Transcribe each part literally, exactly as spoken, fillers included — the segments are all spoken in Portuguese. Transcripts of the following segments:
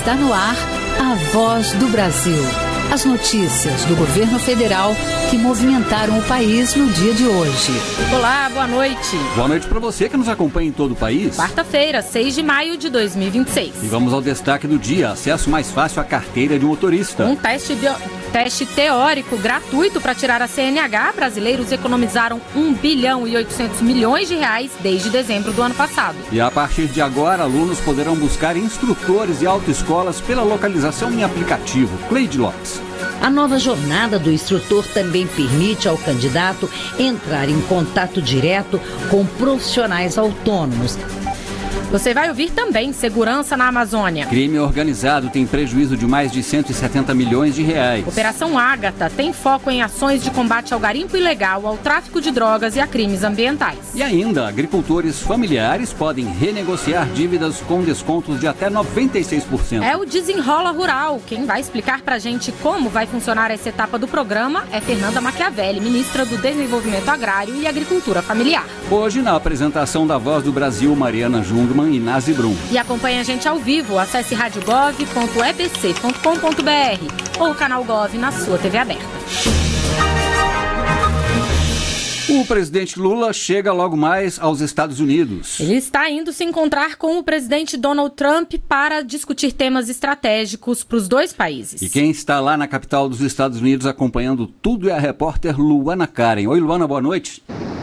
Está no ar a Voz do Brasil. As notícias do governo federal que movimentaram o país no dia de hoje. Olá, boa noite. Boa noite para você que nos acompanha em todo o país. Quarta-feira, seis de maio de dois mil e vinte e seis. E vamos ao destaque do dia. Acesso mais fácil à carteira de motorista. Um teste, bio... teste teórico gratuito para tirar a C N H. Brasileiros economizaram um bilhão e oitocentos milhões de reais desde dezembro do ano passado. E a partir de agora, alunos poderão buscar instrutores e autoescolas pela localização em aplicativo Cleide Lopes. A nova jornada do instrutor também permite ao candidato entrar em contato direto com profissionais autônomos. Você vai ouvir também segurança na Amazônia. Crime organizado tem prejuízo de mais de cento e setenta milhões de reais. Operação Ágata tem foco em ações de combate ao garimpo ilegal, ao tráfico de drogas e a crimes ambientais. E ainda, agricultores familiares podem renegociar dívidas com descontos de até noventa e seis por cento. É o Desenrola Rural. Quem vai explicar pra gente como vai funcionar essa etapa do programa é Fernanda Machiavelli, ministra do Desenvolvimento Agrário e Agricultura Familiar. Hoje, na apresentação da Voz do Brasil, Mariana Jungmann e Nazi Brum. E acompanhe a gente ao vivo. Acesse rádio gov ponto e b c ponto com ponto b r ou o canal Gov na sua T V aberta. O presidente Lula chega logo mais aos Estados Unidos. Ele está indo se encontrar com o presidente Donald Trump para discutir temas estratégicos para os dois países. E quem está lá na capital dos Estados Unidos acompanhando tudo é a repórter Luana Karen. Oi, Luana, boa noite.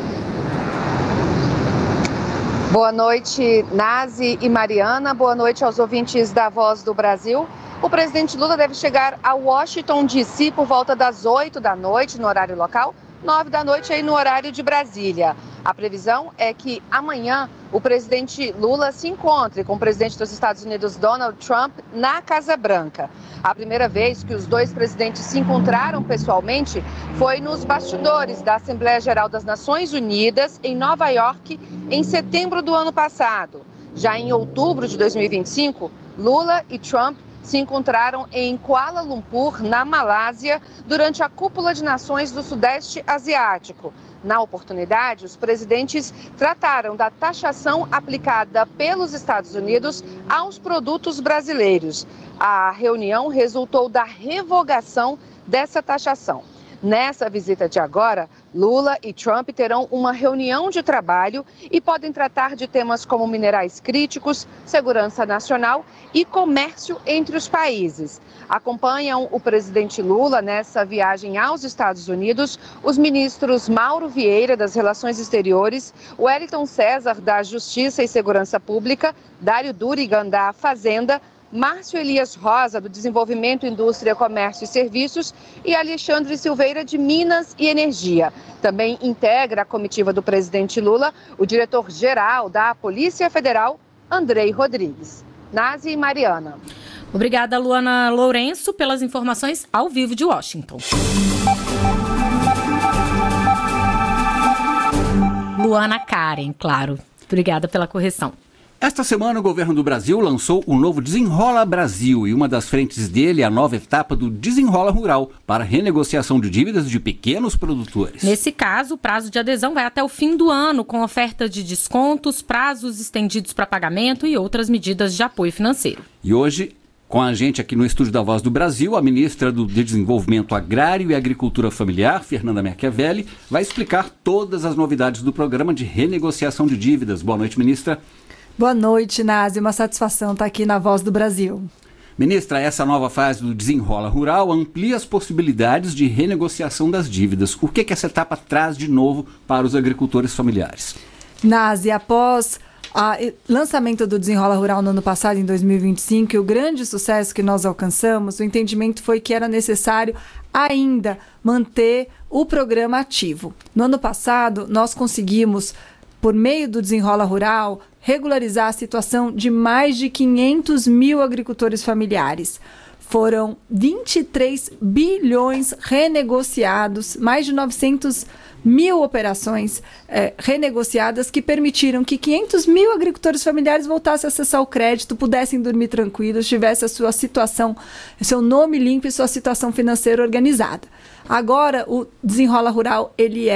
Boa noite, Nazi e Mariana. Boa noite aos ouvintes da Voz do Brasil. O presidente Lula deve chegar a Washington, D C por volta das oito da noite, no horário local, nove da noite aí no horário de Brasília. A previsão é que amanhã o presidente Lula se encontre com o presidente dos Estados Unidos, Donald Trump, na Casa Branca. A primeira vez que os dois presidentes se encontraram pessoalmente foi nos bastidores da Assembleia Geral das Nações Unidas, em Nova York, em setembro do ano passado. Já em outubro de dois mil e vinte e cinco, Lula e Trump se encontraram em Kuala Lumpur, na Malásia, durante a Cúpula de Nações do Sudeste Asiático. Na oportunidade, os presidentes trataram da taxação aplicada pelos Estados Unidos aos produtos brasileiros. A reunião resultou da revogação dessa taxação. Nessa visita de agora, Lula e Trump terão uma reunião de trabalho e podem tratar de temas como minerais críticos, segurança nacional e comércio entre os países. Acompanham o presidente Lula nessa viagem aos Estados Unidos os ministros Mauro Vieira, das Relações Exteriores, Wellington César, da Justiça e Segurança Pública, Dário Durigan, da Fazenda, Márcio Elias Rosa, do Desenvolvimento, Indústria, Comércio e Serviços, e Alexandre Silveira, de Minas e Energia. Também integra a comitiva do presidente Lula o diretor-geral da Polícia Federal, Andrei Rodrigues. Nazi e Mariana. Obrigada, Luana Lourenço, pelas informações ao vivo de Washington. Luana Karen, claro. Obrigada pela correção. Esta semana, o governo do Brasil lançou o novo Desenrola Brasil e uma das frentes dele é a nova etapa do Desenrola Rural para renegociação de dívidas de pequenos produtores. Nesse caso, o prazo de adesão vai até o fim do ano, com oferta de descontos, prazos estendidos para pagamento e outras medidas de apoio financeiro. E hoje, com a gente aqui no estúdio da Voz do Brasil, a ministra do Desenvolvimento Agrário e Agricultura Familiar, Fernanda Machiavelli, vai explicar todas as novidades do programa de renegociação de dívidas. Boa noite, ministra. Boa noite, Nazi. Uma satisfação estar aqui na Voz do Brasil. Ministra, essa nova fase do Desenrola Rural amplia as possibilidades de renegociação das dívidas. O que, que essa etapa traz de novo para os agricultores familiares? Nazi, após o lançamento do Desenrola Rural no ano passado, em dois mil e vinte e cinco, e o grande sucesso que nós alcançamos, o entendimento foi que era necessário ainda manter o programa ativo. No ano passado, nós conseguimos, por meio do Desenrola Rural, regularizar a situação de mais de quinhentos mil agricultores familiares. Foram vinte e três bilhões renegociados, mais de novecentos mil operações eh, renegociadas que permitiram que quinhentos mil agricultores familiares voltassem a acessar o crédito, pudessem dormir tranquilos, tivessem a sua situação, seu nome limpo e sua situação financeira organizada. Agora, o Desenrola Rural, ele é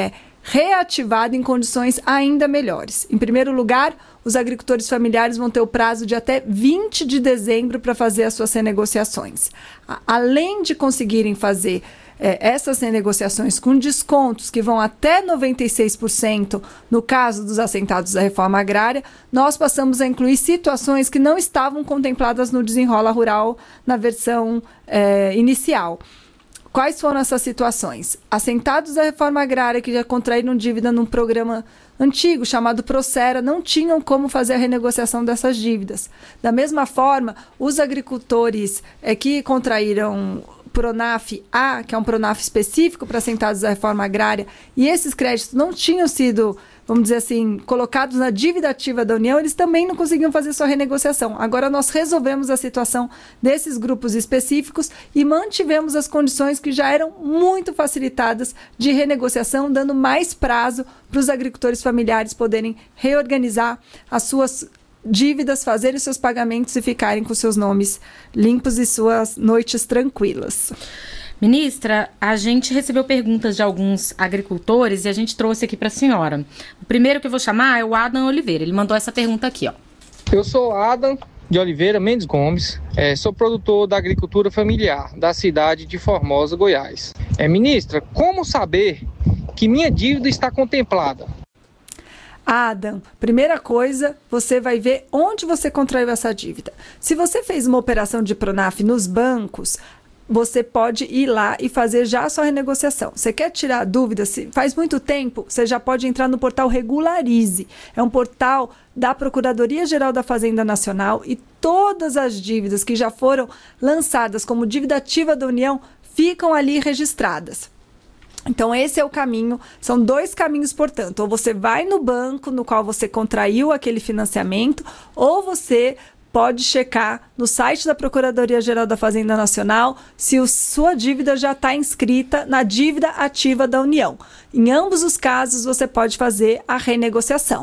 reativado em condições ainda melhores. Em primeiro lugar, os agricultores familiares vão ter o prazo de até vinte de dezembro para fazer as suas renegociações. A- além de conseguirem fazer É, essas renegociações com descontos que vão até noventa e seis por cento no caso dos assentados da reforma agrária, nós passamos a incluir situações que não estavam contempladas no Desenrola Rural na versão é, inicial. Quais foram essas situações? Assentados da reforma agrária que já contraíram dívida num programa antigo chamado Procera não tinham como fazer a renegociação dessas dívidas. Da mesma forma, os agricultores é, que contraíram Pronaf A, que é um Pronaf específico para assentados da reforma agrária, e esses créditos não tinham sido, vamos dizer assim, colocados na dívida ativa da União, eles também não conseguiam fazer sua renegociação. Agora nós resolvemos a situação desses grupos específicos e mantivemos as condições que já eram muito facilitadas de renegociação, dando mais prazo para os agricultores familiares poderem reorganizar as suas dívidas, fazerem seus pagamentos e ficarem com seus nomes limpos e suas noites tranquilas. Ministra, a gente recebeu perguntas de alguns agricultores e a gente trouxe aqui para a senhora. O primeiro que eu vou chamar é o Adam Oliveira. Ele mandou essa pergunta aqui, ó. Eu sou Adam de Oliveira Mendes Gomes, é, sou produtor da agricultura familiar da cidade de Formosa, Goiás. É, ministra, como saber que minha dívida está contemplada? Adam, primeira coisa, você vai ver onde você contraiu essa dívida. Se você fez uma operação de Pronaf nos bancos, você pode ir lá e fazer já a sua renegociação. Você quer tirar dúvidas? Se faz muito tempo, você já pode entrar no portal Regularize. É um portal da Procuradoria-Geral da Fazenda Nacional e todas as dívidas que já foram lançadas como dívida ativa da União ficam ali registradas. Então, esse é o caminho, são dois caminhos, portanto, ou você vai no banco no qual você contraiu aquele financiamento, ou você pode checar no site da Procuradoria-Geral da Fazenda Nacional se a sua dívida já está inscrita na dívida ativa da União. Em ambos os casos, você pode fazer a renegociação.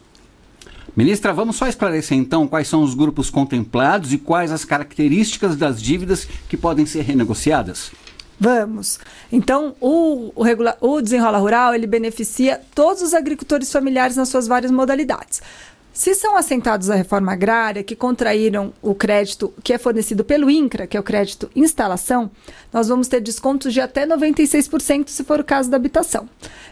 Ministra, vamos só esclarecer então quais são os grupos contemplados e quais as características das dívidas que podem ser renegociadas? Vamos. Então, o, o, regula- o Desenrola Rural, ele beneficia todos os agricultores familiares nas suas várias modalidades. Se são assentados da reforma agrária, que contraíram o crédito que é fornecido pelo INCRA, que é o crédito instalação, nós vamos ter descontos de até noventa e seis por cento se for o caso da habitação.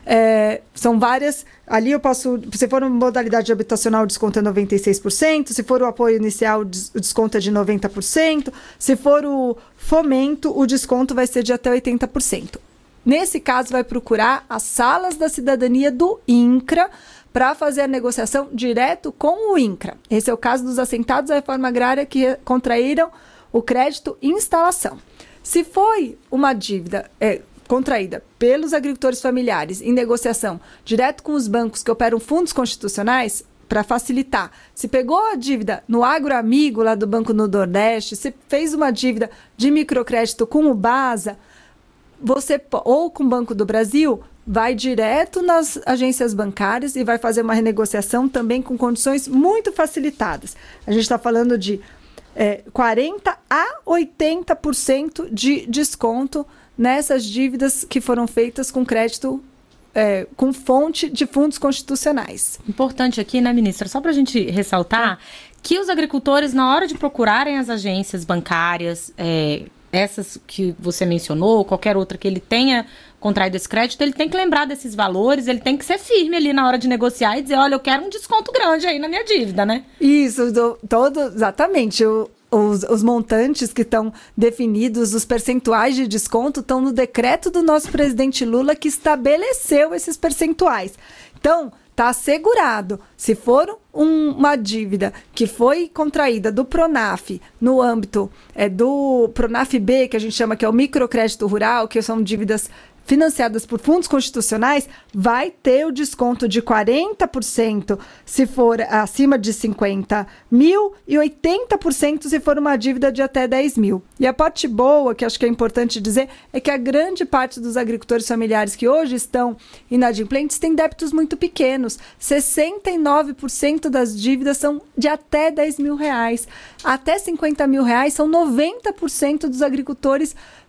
É, são várias, ali eu posso, se for uma modalidade habitacional, o desconto é noventa e seis por cento, se for o apoio inicial, o desconto é de noventa por cento, se for o fomento, o desconto vai ser de até oitenta por cento. Nesse caso, vai procurar as salas da cidadania do INCRA, para fazer a negociação direto com o INCRA. Esse é o caso dos assentados da reforma agrária que contraíram o crédito instalação. Se foi uma dívida é, contraída pelos agricultores familiares em negociação direto com os bancos que operam fundos constitucionais, para facilitar, se pegou a dívida no Agroamigo, lá do Banco do Nordeste, se fez uma dívida de microcrédito com o BASA, você, ou com o Banco do Brasil, vai direto nas agências bancárias e vai fazer uma renegociação também com condições muito facilitadas. A gente está falando de é, quarenta a oitenta por cento de desconto nessas dívidas que foram feitas com crédito, é, com fonte de fundos constitucionais. Importante aqui, né, ministra, só para a gente ressaltar é. que os agricultores, na hora de procurarem as agências bancárias, é, essas que você mencionou, qualquer outra que ele tenha contraído esse crédito, ele tem que lembrar desses valores, ele tem que ser firme ali na hora de negociar e dizer, olha, eu quero um desconto grande aí na minha dívida, né? Isso, do, todo, exatamente. O, os, os montantes que estão definidos, os percentuais de desconto estão no decreto do nosso presidente Lula que estabeleceu esses percentuais. Então, está assegurado, se for um, uma dívida que foi contraída do Pronaf no âmbito é, do Pronaf B, que a gente chama que é o microcrédito rural, que são dívidas financiadas por fundos constitucionais, vai ter o desconto de quarenta por cento se for acima de cinquenta mil e oitenta por cento se for uma dívida de até dez mil. E a parte boa, que acho que é importante dizer, é que a grande parte dos agricultores familiares que hoje estão inadimplentes tem débitos muito pequenos. sessenta e nove por cento das dívidas são de até dez mil reais. Até cinquenta mil reais são noventa por cento dos agricultores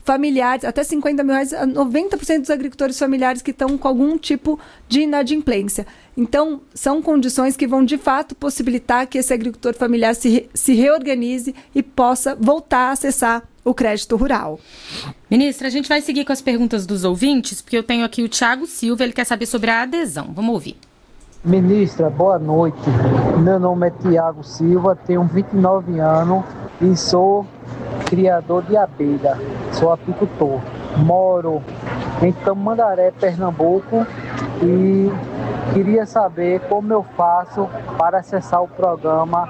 familiares, até cinquenta mil reais, noventa por cento dos agricultores familiares que estão com algum tipo de inadimplência. Então, são condições que vão, de fato, possibilitar que esse agricultor familiar se, re, se reorganize e possa voltar a acessar o crédito rural. Ministra, a gente vai seguir com as perguntas dos ouvintes, porque eu tenho aqui o Thiago Silva, ele quer saber sobre a adesão. Vamos ouvir. Ministra, boa noite. Meu nome é Tiago Silva, tenho vinte e nove anos e sou criador de abelha. Sou apicultor. Moro em Tamandaré, Pernambuco, e queria saber como eu faço para acessar o programa.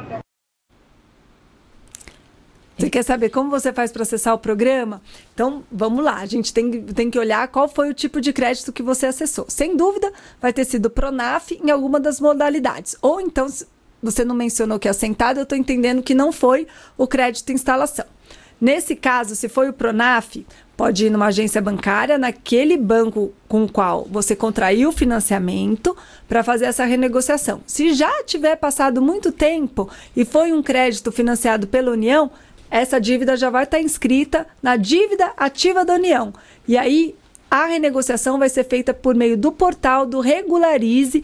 Você quer saber como você faz para acessar o programa? Então, vamos lá. A gente tem, tem que olhar qual foi o tipo de crédito que você acessou. Sem dúvida, vai ter sido Pronaf em alguma das modalidades. Ou então, se você não mencionou que é assentado, eu estou entendendo que não foi o crédito instalação. Nesse caso, se foi o Pronaf, pode ir numa agência bancária, naquele banco com o qual você contraiu o financiamento, para fazer essa renegociação. Se já tiver passado muito tempo e foi um crédito financiado pela União, essa dívida já vai estar inscrita na dívida ativa da União. E aí, a renegociação vai ser feita por meio do portal do regularize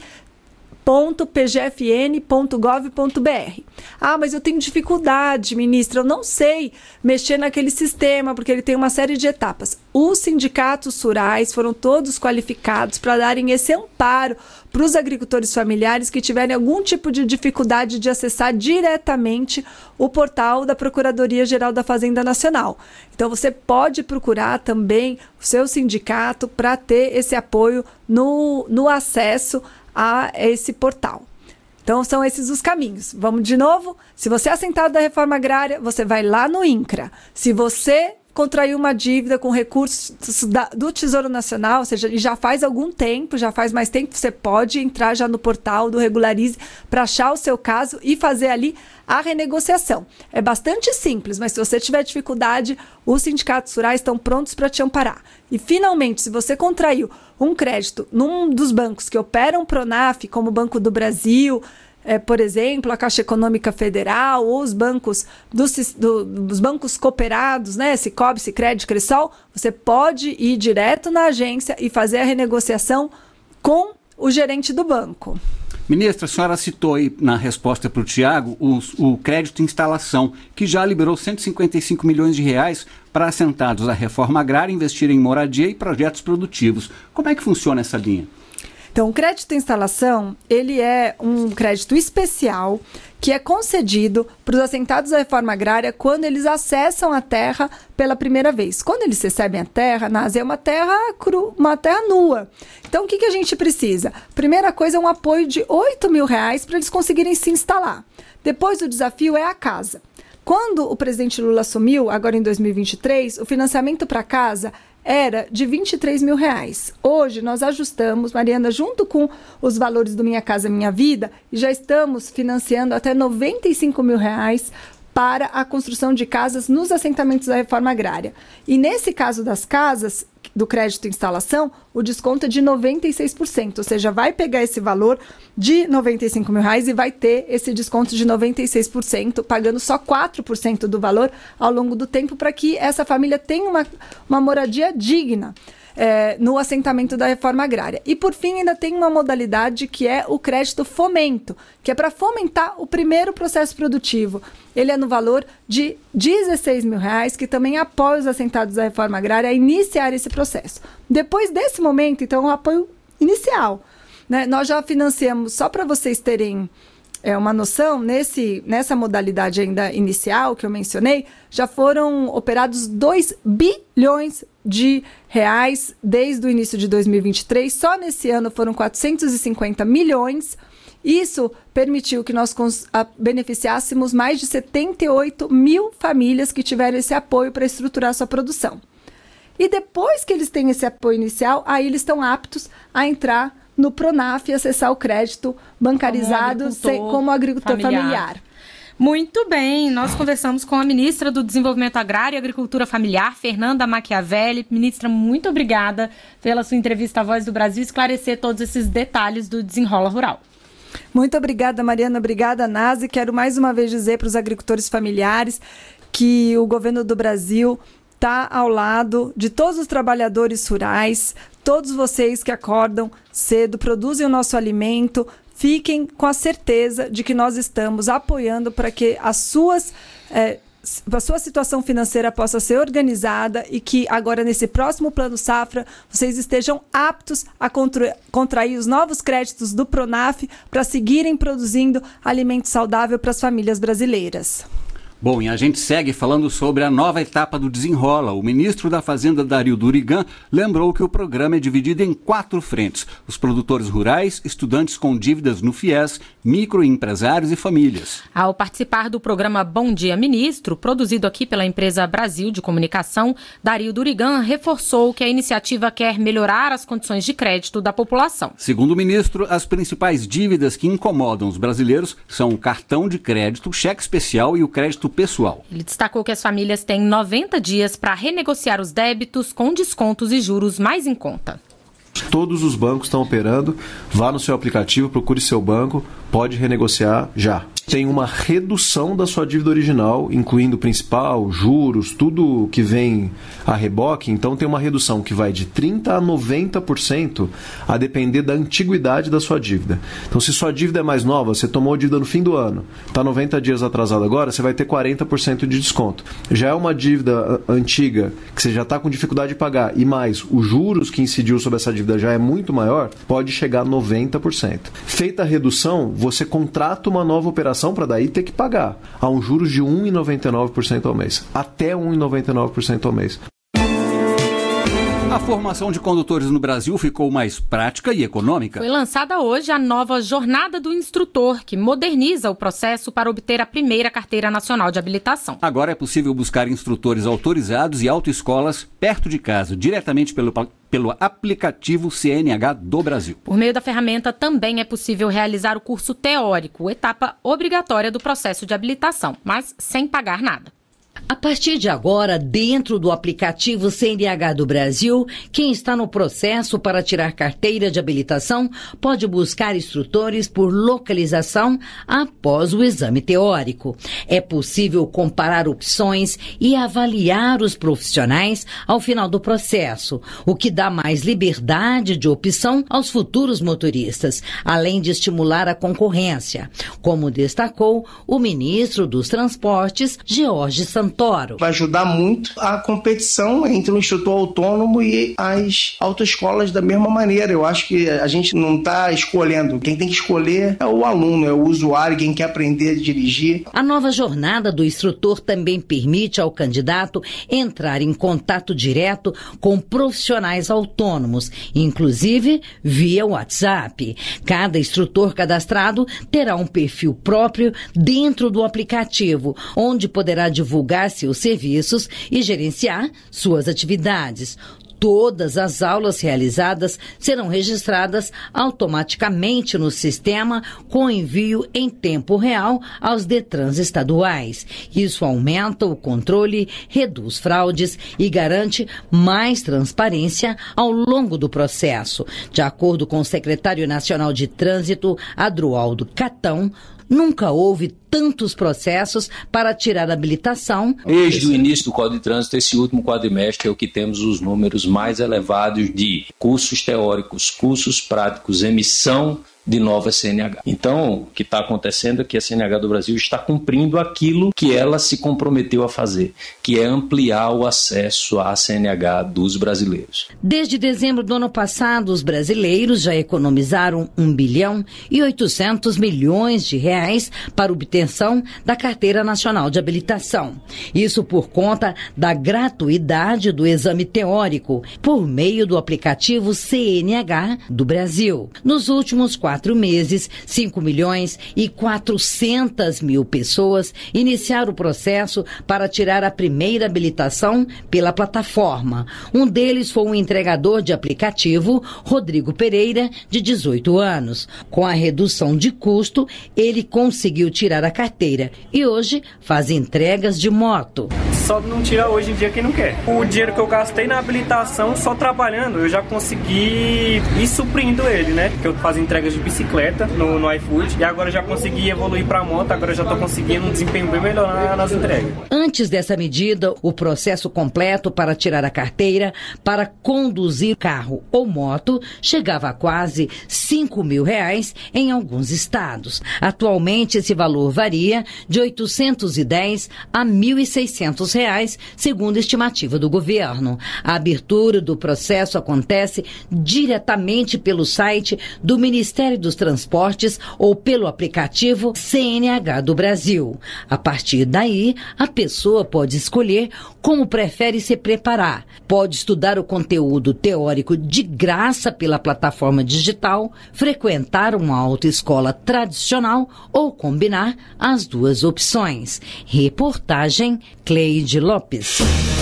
ponto p g f n ponto gov ponto b r. Ah, mas eu tenho dificuldade, ministra, eu não sei mexer naquele sistema, porque ele tem uma série de etapas. Os sindicatos rurais foram todos qualificados para darem esse amparo para os agricultores familiares que tiverem algum tipo de dificuldade de acessar diretamente o portal da Procuradoria-Geral da Fazenda Nacional. Então, você pode procurar também o seu sindicato para ter esse apoio no, no acesso a esse portal. Então, são esses os caminhos. Vamos de novo? Se você é assentado da reforma agrária, você vai lá no INCRA. Se você contraiu uma dívida com recursos da, do Tesouro Nacional, ou seja, já faz algum tempo, já faz mais tempo, você pode entrar já no portal do Regularize para achar o seu caso e fazer ali a renegociação. É bastante simples, mas se você tiver dificuldade, os sindicatos rurais estão prontos para te amparar. E, finalmente, se você contraiu um crédito num dos bancos que operam Pronaf, como o Banco do Brasil, É, por exemplo, a Caixa Econômica Federal ou os bancos dos, do, dos bancos cooperados, né, Sicob, Sicredi, Cressol, você pode ir direto na agência e fazer a renegociação com o gerente do banco. Ministra, a senhora citou aí na resposta para o Tiago o crédito instalação, que já liberou cento e cinquenta e cinco milhões de reais para assentados da reforma agrária investirem em moradia e projetos produtivos. Como é que funciona essa linha? Então, o crédito instalação, ele é um crédito especial que é concedido para os assentados da reforma agrária quando eles acessam a terra pela primeira vez. Quando eles recebem a terra, nasce é uma terra cru, uma terra nua. Então, o que, que a gente precisa? Primeira coisa é um apoio de oito mil reais para eles conseguirem se instalar. Depois, o desafio é a casa. Quando o presidente Lula assumiu, agora em dois mil e vinte e três, o financiamento para casa era de vinte e três mil reais. Hoje nós ajustamos, Mariana, junto com os valores do Minha Casa Minha Vida, e já estamos financiando até noventa e cinco mil reais para a construção de casas nos assentamentos da reforma agrária. E nesse caso das casas, do crédito instalação, o desconto é de noventa e seis por cento, ou seja, vai pegar esse valor de noventa e cinco mil reais e vai ter esse desconto de noventa e seis por cento, pagando só quatro por cento do valor ao longo do tempo, para que essa família tenha uma, uma moradia digna. É, no assentamento da reforma agrária. E, por fim, ainda tem uma modalidade que é o crédito fomento, que é para fomentar o primeiro processo produtivo. Ele é no valor de dezesseis mil reais, que também apoia os assentados da reforma agrária a iniciar esse processo. Depois desse momento, então, o apoio inicial, né? Nós já financiamos, só para vocês terem É uma noção, nesse, nessa modalidade ainda inicial que eu mencionei, já foram operados dois bilhões de reais desde o início de dois mil e vinte e três. Só nesse ano foram quatrocentos e cinquenta milhões. Isso permitiu que nós beneficiássemos mais de setenta e oito mil famílias que tiveram esse apoio para estruturar sua produção. E depois que eles têm esse apoio inicial, aí eles estão aptos a entrar no Pronaf e acessar o crédito bancarizado como agricultor, sem, como agricultor familiar. familiar. Muito bem, nós conversamos com a ministra do Desenvolvimento Agrário e Agricultura Familiar, Fernanda Machiavelli. Ministra, muito obrigada pela sua entrevista à Voz do Brasil e esclarecer todos esses detalhes do Desenrola Rural. Muito obrigada, Mariana. Obrigada, Nazi. Quero mais uma vez dizer para os agricultores familiares que o governo do Brasil está ao lado de todos os trabalhadores rurais, todos vocês que acordam cedo, produzem o nosso alimento. Fiquem com a certeza de que nós estamos apoiando para que as suas, é, a sua situação financeira possa ser organizada e que agora, nesse próximo Plano Safra, vocês estejam aptos a contra, contrair os novos créditos do Pronaf para seguirem produzindo alimento saudável para as famílias brasileiras. Bom, e a gente segue falando sobre a nova etapa do Desenrola. O ministro da Fazenda, Dario Durigan, lembrou que o programa é dividido em quatro frentes: os produtores rurais, estudantes com dívidas no FIES, microempresários e famílias. Ao participar do programa Bom Dia Ministro, produzido aqui pela empresa Brasil de Comunicação, Dario Durigan reforçou que a iniciativa quer melhorar as condições de crédito da população. Segundo o ministro, as principais dívidas que incomodam os brasileiros são o cartão de crédito, o cheque especial e o crédito pessoal. Ele destacou que as famílias têm noventa dias para renegociar os débitos com descontos e juros mais em conta. Todos os bancos estão operando. Vá no seu aplicativo, procure seu banco, pode renegociar já. Tem uma redução da sua dívida original, incluindo principal, juros, tudo que vem a reboque. Então tem uma redução que vai de trinta por cento a noventa por cento a depender da antiguidade da sua dívida. Então se sua dívida é mais nova, você tomou a dívida no fim do ano, está noventa dias atrasado agora, você vai ter quarenta por cento de desconto. Já é uma dívida antiga que você já está com dificuldade de pagar e mais os juros que incidiu sobre essa dívida já é muito maior, pode chegar a noventa por cento. Feita a redução, você contrata uma nova operação para daí ter que pagar a um juros de um vírgula noventa e nove por cento ao mês, até um vírgula noventa e nove por cento ao mês. A formação de condutores no Brasil ficou mais prática e econômica. Foi lançada hoje a nova Jornada do Instrutor, que moderniza o processo para obter a primeira carteira nacional de habilitação. Agora é possível buscar instrutores autorizados e autoescolas perto de casa, diretamente pelo, pelo aplicativo C N H do Brasil. Por meio da ferramenta também é possível realizar o curso teórico, etapa obrigatória do processo de habilitação, mas sem pagar nada. A partir de agora, dentro do aplicativo C N H do Brasil, quem está no processo para tirar carteira de habilitação pode buscar instrutores por localização após o exame teórico. É possível comparar opções e avaliar os profissionais ao final do processo, o que dá mais liberdade de opção aos futuros motoristas, além de estimular a concorrência, como destacou o ministro dos Transportes, George Santoro. Vai ajudar muito a competição entre o instrutor autônomo e as autoescolas da mesma maneira. Eu acho que a gente não está escolhendo. Quem tem que escolher é o aluno, é o usuário, quem quer aprender a dirigir. A nova jornada do instrutor também permite ao candidato entrar em contato direto com profissionais autônomos, inclusive via WhatsApp. Cada instrutor cadastrado terá um perfil próprio dentro do aplicativo, onde poderá divulgar seus serviços e gerenciar suas atividades. Todas as aulas realizadas serão registradas automaticamente no sistema com envio em tempo real aos Detrans estaduais. Isso aumenta o controle, reduz fraudes e garante mais transparência ao longo do processo. De acordo com o secretário nacional de Trânsito, Adroaldo Catão, nunca houve tantos processos para tirar a habilitação. Desde o início do Código de Trânsito, esse último quadrimestre é o que temos os números mais elevados de cursos teóricos, cursos práticos, emissão de nova C N H. Então, o que está acontecendo é que a C N H do Brasil está cumprindo aquilo que ela se comprometeu a fazer, que é ampliar o acesso à C N H dos brasileiros. Desde dezembro do ano passado, os brasileiros já economizaram um bilhão e oitocentos milhões de reais para obtenção da Carteira Nacional de Habilitação. Isso por conta da gratuidade do exame teórico, por meio do aplicativo C N H do Brasil. Nos últimos quatro Quatro meses, cinco milhões e quatrocentas mil pessoas iniciaram o processo para tirar a primeira habilitação pela plataforma. Um deles foi um entregador de aplicativo, Rodrigo Pereira, de dezoito anos. Com a redução de custo, ele conseguiu tirar a carteira e hoje faz entregas de moto. Só não tira hoje em dia quem não quer. O dinheiro que eu gastei na habilitação, só trabalhando, eu já consegui ir suprindo ele, né? Porque eu faço entregas de bicicleta no, no iFood e agora já consegui evoluir para moto, agora já estou conseguindo um desempenho bem melhor nas entregas. Antes dessa medida, o processo completo para tirar a carteira para conduzir carro ou moto chegava a quase cinco mil reais em alguns estados. Atualmente, esse valor varia de oitocentos e dez a mil e seiscentos reais, segundo a estimativa do governo. A abertura do processo acontece diretamente pelo site do Ministério dos Transportes ou pelo aplicativo C N H do Brasil. A partir daí, a pessoa pode escolher como prefere se preparar. Pode estudar o conteúdo teórico de graça pela plataforma digital, frequentar uma autoescola tradicional ou combinar as duas opções. Reportagem Cleide Lopes.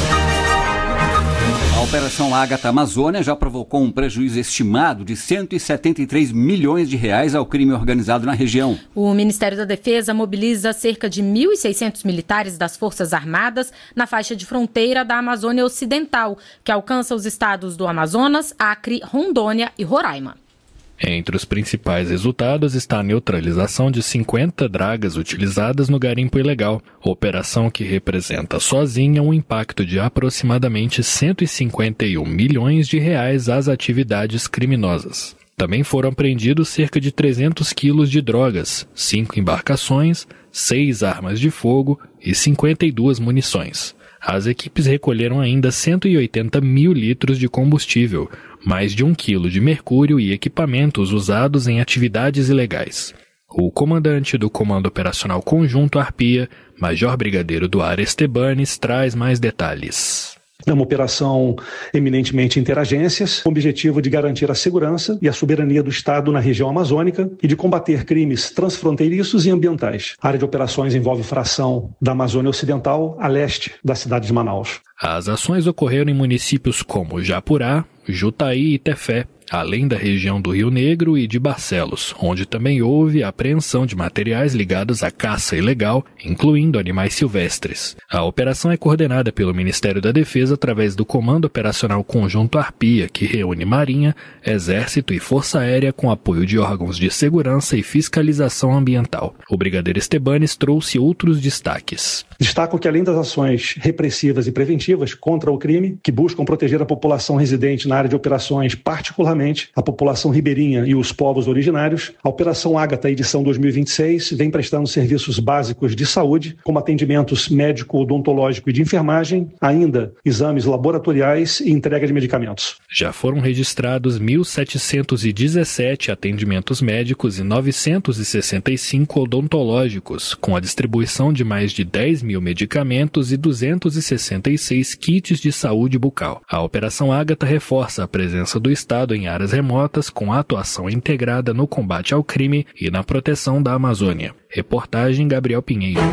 A Operação Ágata Amazônia já provocou um prejuízo estimado de cento e setenta e três milhões de reais ao crime organizado na região. O Ministério da Defesa mobiliza cerca de mil e seiscentos militares das Forças Armadas na faixa de fronteira da Amazônia Ocidental, que alcança os estados do Amazonas, Acre, Rondônia e Roraima. Entre os principais resultados está a neutralização de cinquenta dragas utilizadas no garimpo ilegal, operação que representa sozinha um impacto de aproximadamente cento e cinquenta e um milhões de reais às atividades criminosas. Também foram apreendidos cerca de trezentos quilos de drogas, cinco embarcações, seis armas de fogo e cinquenta e duas munições. As equipes recolheram ainda cento e oitenta mil litros de combustível, mais de um quilo de mercúrio e equipamentos usados em atividades ilegais. O comandante do Comando Operacional Conjunto Arpia, Major Brigadeiro Duarte Estebanes, traz mais detalhes. É uma operação eminentemente interagências, com o objetivo de garantir a segurança e a soberania do Estado na região amazônica e de combater crimes transfronteiriços e ambientais. A área de operações envolve fração da Amazônia Ocidental a leste da cidade de Manaus. As ações ocorreram em municípios como Japurá, Jutaí e Tefé, além da região do Rio Negro e de Barcelos, onde também houve a apreensão de materiais ligados à caça ilegal, incluindo animais silvestres. A operação é coordenada pelo Ministério da Defesa através do Comando Operacional Conjunto Arpia, que reúne Marinha, Exército e Força Aérea com apoio de órgãos de segurança e fiscalização ambiental. O Brigadeiro Estebanes trouxe outros destaques. Destaco que, além das ações repressivas e preventivas contra o crime, que buscam proteger a população residente na área de operações, particularmente a população ribeirinha e os povos originários, a Operação Ágata edição dois mil e vinte e seis vem prestando serviços básicos de saúde, como atendimentos médico, odontológico e de enfermagem, ainda exames laboratoriais e entrega de medicamentos. Já foram registrados mil setecentos e dezessete atendimentos médicos e novecentos e sessenta e cinco odontológicos, com a distribuição de mais de dez mil medicamentos e duzentos e sessenta e seis kits de saúde bucal. A Operação Ágata reforça a presença do Estado em áreas remotas com atuação integrada no combate ao crime e na proteção da Amazônia. Reportagem Gabriel Pinheiro.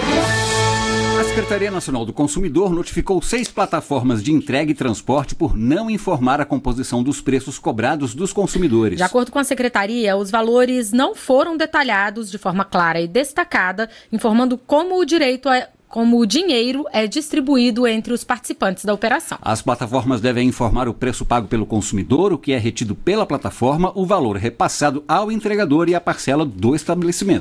A Secretaria Nacional do Consumidor notificou seis plataformas de entrega e transporte por não informar a composição dos preços cobrados dos consumidores. De acordo com a Secretaria, os valores não foram detalhados de forma clara e destacada, informando como o direito a como o dinheiro é distribuído entre os participantes da operação. As plataformas devem informar o preço pago pelo consumidor, o que é retido pela plataforma, o valor repassado ao entregador e a parcela do estabelecimento.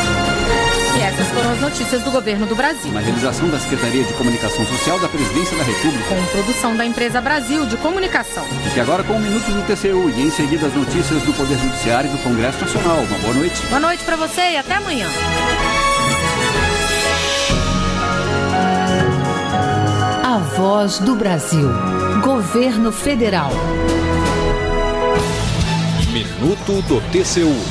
E essas foram as notícias do Governo do Brasil. Uma realização da Secretaria de Comunicação Social da Presidência da República. Com produção da Empresa Brasil de Comunicação. Fique agora com um minuto do T C U e em seguida as notícias do Poder Judiciário e do Congresso Nacional. Uma boa noite. Boa noite para você e até amanhã. A Voz do Brasil. Governo Federal. Minuto do T C U.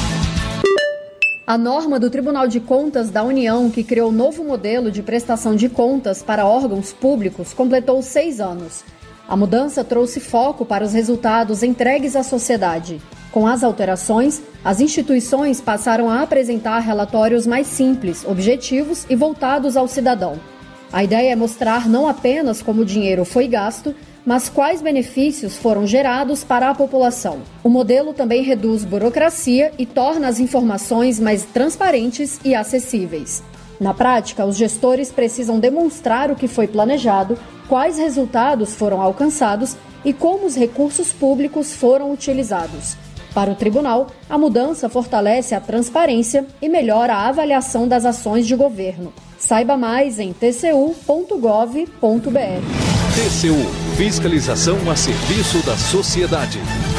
A norma do Tribunal de Contas da União, que criou o novo modelo de prestação de contas para órgãos públicos, completou seis anos. A mudança trouxe foco para os resultados entregues à sociedade. Com as alterações, as instituições passaram a apresentar relatórios mais simples, objetivos e voltados ao cidadão. A ideia é mostrar não apenas como o dinheiro foi gasto, mas quais benefícios foram gerados para a população. O modelo também reduz burocracia e torna as informações mais transparentes e acessíveis. Na prática, os gestores precisam demonstrar o que foi planejado, quais resultados foram alcançados e como os recursos públicos foram utilizados. Para o tribunal, a mudança fortalece a transparência e melhora a avaliação das ações de governo. Saiba mais em t c u ponto gov ponto b r. T C U – Fiscalização a serviço da sociedade.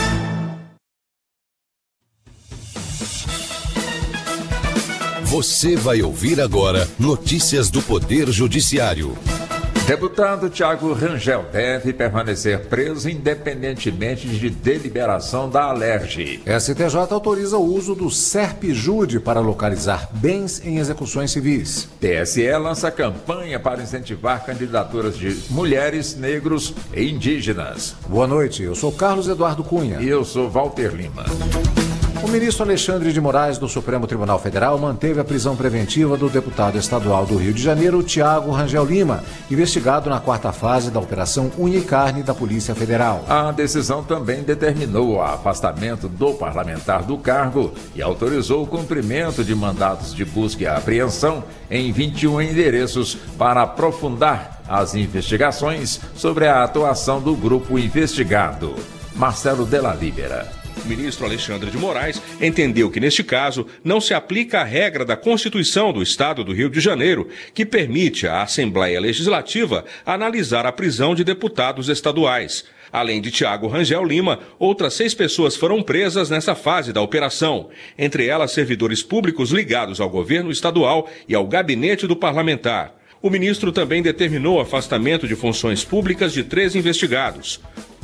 Você vai ouvir agora notícias do Poder Judiciário. Deputado Tiago Rangel deve permanecer preso independentemente de deliberação da Alerj. S T J autoriza o uso do SERP-JUDE para localizar bens em execuções civis. T S E lança campanha para incentivar candidaturas de mulheres, negros e indígenas. Boa noite, eu sou Carlos Eduardo Cunha. E eu sou Walter Lima. O ministro Alexandre de Moraes, do Supremo Tribunal Federal, manteve a prisão preventiva do deputado estadual do Rio de Janeiro, Tiago Rangel Lima, investigado na quarta fase da Operação Unha e Carne da Polícia Federal. A decisão também determinou o afastamento do parlamentar do cargo e autorizou o cumprimento de mandados de busca e apreensão em vinte e um endereços para aprofundar as investigações sobre a atuação do grupo investigado. Marcelo Della Libera. O ministro Alexandre de Moraes entendeu que, neste caso, não se aplica a regra da Constituição do Estado do Rio de Janeiro, que permite à Assembleia Legislativa analisar a prisão de deputados estaduais. Além de Tiago Rangel Lima, outras seis pessoas foram presas nessa fase da operação, entre elas servidores públicos ligados ao governo estadual e ao gabinete do parlamentar. O ministro também determinou o afastamento de funções públicas de três investigados.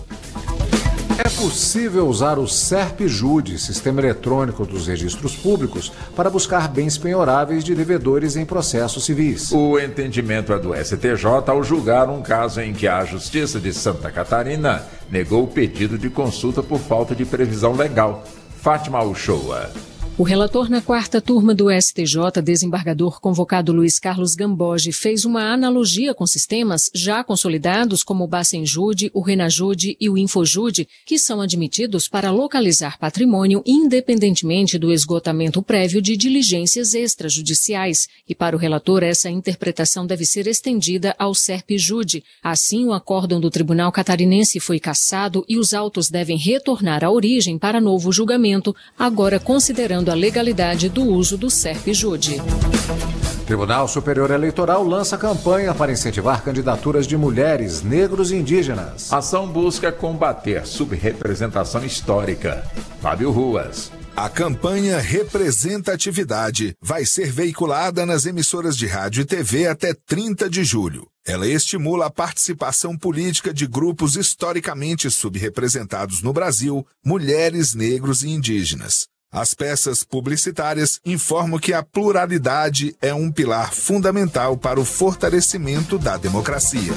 É possível usar o SERP-JUDE, Sistema Eletrônico dos Registros Públicos, para buscar bens penhoráveis de devedores em processos civis. O entendimento é do S T J ao julgar um caso em que a Justiça de Santa Catarina negou o pedido de consulta por falta de previsão legal. Fátima Uchoa. O relator na quarta turma do S T J, desembargador convocado Luiz Carlos Gamboge, fez uma analogia com sistemas já consolidados como o Bacenjude, o Renajude e o Infojude, que são admitidos para localizar patrimônio independentemente do esgotamento prévio de diligências extrajudiciais. E para o relator, essa interpretação deve ser estendida ao SERP-JUDE. Assim, o acórdão do Tribunal Catarinense foi cassado e os autos devem retornar à origem para novo julgamento, agora considerando a legalidade do uso do SERP-JUDE. Tribunal Superior Eleitoral lança campanha para incentivar candidaturas de mulheres, negros e indígenas. A ação busca combater subrepresentação histórica. Fábio Ruas. A campanha Representatividade vai ser veiculada nas emissoras de rádio e T V até trinta de julho. Ela estimula a participação política de grupos historicamente subrepresentados no Brasil, mulheres, negros e indígenas. As peças publicitárias informam que a pluralidade é um pilar fundamental para o fortalecimento da democracia.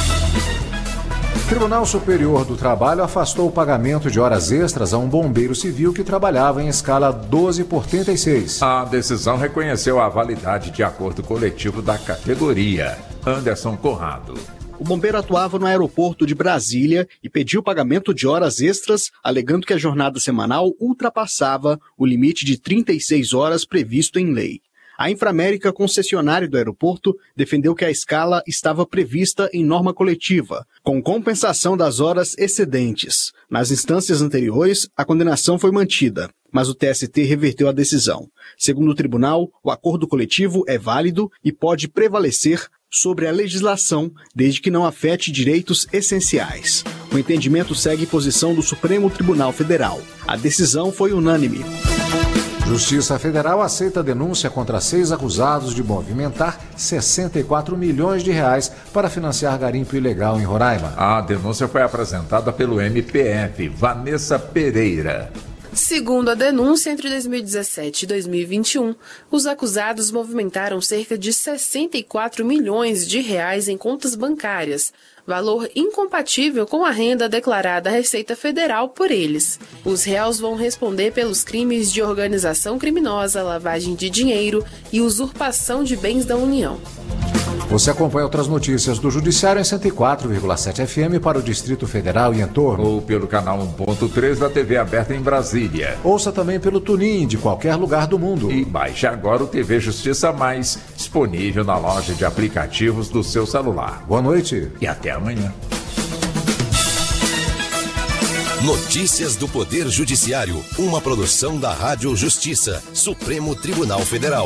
Tribunal Superior do Trabalho afastou o pagamento de horas extras a um bombeiro civil que trabalhava em escala doze por trinta e seis. A decisão reconheceu a validade de acordo coletivo da categoria. Anderson Conrado. O bombeiro atuava no aeroporto de Brasília e pediu pagamento de horas extras, alegando que a jornada semanal ultrapassava o limite de trinta e seis horas previsto em lei. A Inframérica, concessionária do aeroporto, defendeu que a escala estava prevista em norma coletiva, com compensação das horas excedentes. Nas instâncias anteriores, a condenação foi mantida, mas o T S T reverteu a decisão. Segundo o tribunal, o acordo coletivo é válido e pode prevalecer sobre a legislação, desde que não afete direitos essenciais. O entendimento segue posição do Supremo Tribunal Federal. A decisão foi unânime. Justiça Federal aceita a denúncia contra seis acusados de movimentar sessenta e quatro milhões de reais para financiar garimpo ilegal em Roraima. A denúncia foi apresentada pelo M P F, Vanessa Pereira. Segundo a denúncia, entre dois mil e dezessete e dois mil e vinte e um, os acusados movimentaram cerca de sessenta e quatro milhões de reais em contas bancárias, valor incompatível com a renda declarada à Receita Federal por eles. Os réus vão responder pelos crimes de organização criminosa, lavagem de dinheiro e usurpação de bens da União. Você acompanha outras notícias do Judiciário em cento e quatro vírgula sete F M para o Distrito Federal e entorno. Ou pelo canal um ponto três da T V aberta em Brasília. Ouça também pelo TuneIn de qualquer lugar do mundo. E baixe agora o T V Justiça Mais, disponível na loja de aplicativos do seu celular. Boa noite. E até amanhã. Notícias do Poder Judiciário, uma produção da Rádio Justiça, Supremo Tribunal Federal.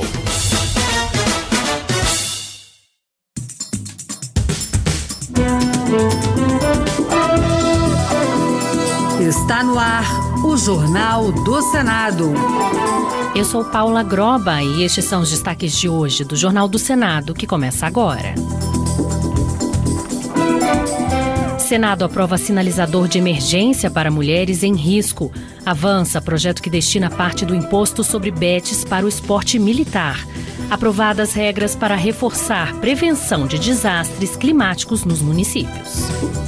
Está no ar o Jornal do Senado. Eu sou Paula Groba e estes são os destaques de hoje do Jornal do Senado, que começa agora. Senado aprova sinalizador de emergência para mulheres em risco. Avança projeto que destina parte do imposto sobre bets para o esporte militar. Aprovadas regras para reforçar prevenção de desastres climáticos nos municípios.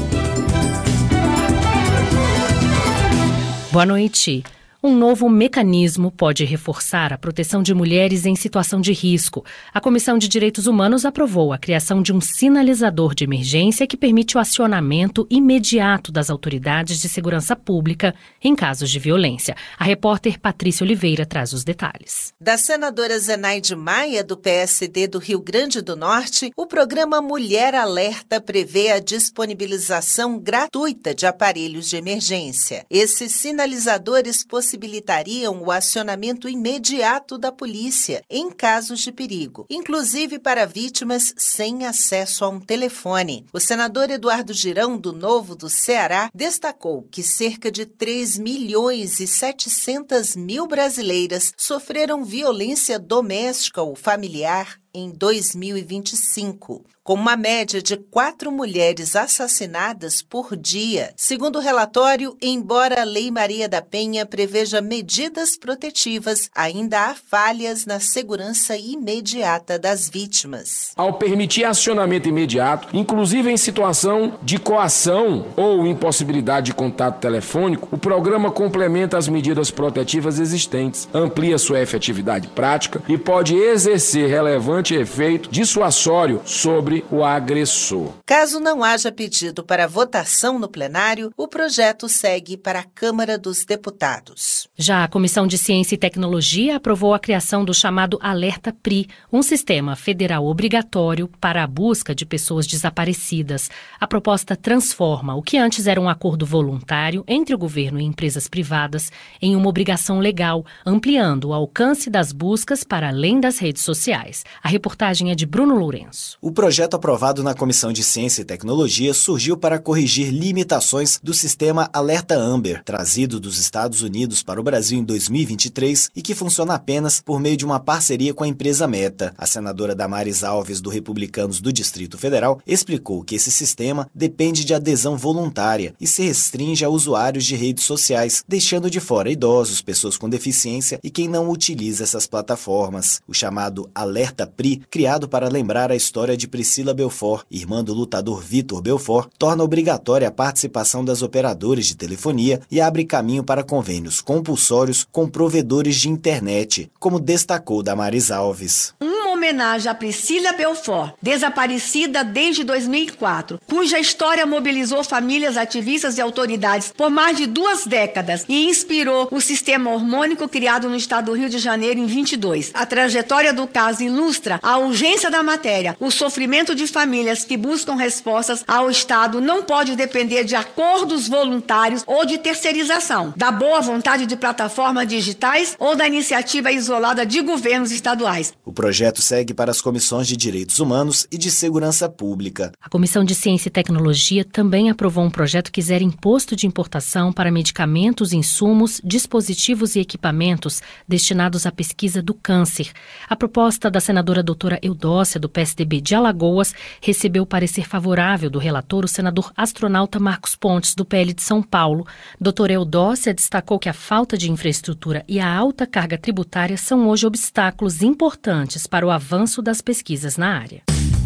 Boa noite. Um novo mecanismo pode reforçar a proteção de mulheres em situação de risco. A Comissão de Direitos Humanos aprovou a criação de um sinalizador de emergência que permite o acionamento imediato das autoridades de segurança pública em casos de violência. A repórter Patrícia Oliveira traz os detalhes. Da senadora Zenaide Maia, do P S D do Rio Grande do Norte, o programa Mulher Alerta prevê a disponibilização gratuita de aparelhos de emergência. Esses sinalizadores possibilitam possibilitariam o acionamento imediato da polícia em casos de perigo, inclusive para vítimas sem acesso a um telefone. O senador Eduardo Girão, do Novo do Ceará, destacou que cerca de três milhões e setecentas mil brasileiras sofreram violência doméstica ou familiar em dois mil e vinte e cinco, com uma média de quatro mulheres assassinadas por dia. Segundo o relatório, embora a Lei Maria da Penha preveja medidas protetivas, ainda há falhas na segurança imediata das vítimas. Ao permitir acionamento imediato, inclusive em situação de coação ou impossibilidade de contato telefônico, o programa complementa as medidas protetivas existentes, amplia sua efetividade prática e pode exercer relevante efeito dissuasório sobre o agressor. Caso não haja pedido para votação no plenário, o projeto segue para a Câmara dos Deputados. Já a Comissão de Ciência e Tecnologia aprovou a criação do chamado Alerta P R I, um sistema federal obrigatório para a busca de pessoas desaparecidas. A proposta transforma o que antes era um acordo voluntário entre o governo e empresas privadas em uma obrigação legal, ampliando o alcance das buscas para além das redes sociais. A reportagem é de Bruno Lourenço. O projeto aprovado na Comissão de Ciência e Tecnologia surgiu para corrigir limitações do sistema Alerta Amber, trazido dos Estados Unidos para o Brasil em dois mil e vinte e três e que funciona apenas por meio de uma parceria com a empresa Meta. A senadora Damares Alves, do Republicanos do Distrito Federal, explicou que esse sistema depende de adesão voluntária e se restringe a usuários de redes sociais, deixando de fora idosos, pessoas com deficiência e quem não utiliza essas plataformas. O chamado Alerta P R I, criado para lembrar a história de Priscila Belfort, irmã do lutador Vitor Belfort, torna obrigatória a participação das operadoras de telefonia e abre caminho para convênios compulsórios com provedores de internet, como destacou Damares Alves. Uma homenagem a Priscila Belfort, desaparecida desde dois mil e quatro, cuja história mobilizou famílias, ativistas e autoridades por mais de duas décadas e inspirou o sistema hormônico criado no estado do Rio de Janeiro em vinte e dois. A trajetória do caso ilustra a urgência da matéria. O sofrimento de famílias que buscam respostas ao Estado não pode depender de acordos voluntários ou de terceirização, da boa vontade de plataformas digitais ou da iniciativa isolada de governos estaduais. O projeto segue para as comissões de Direitos Humanos e de Segurança Pública. A Comissão de Ciência e Tecnologia também aprovou um projeto que zera imposto de importação para medicamentos, insumos, dispositivos e equipamentos destinados à pesquisa do câncer. A proposta da senadora doutora Eudócia, do P S D B de Alagoas, recebeu parecer favorável do relator, o senador astronauta Marcos Pontes, do P L de São Paulo. Doutora Eudócia destacou que a falta de infraestrutura e a alta carga tributária são hoje obstáculos importantes para o avanço das pesquisas na área.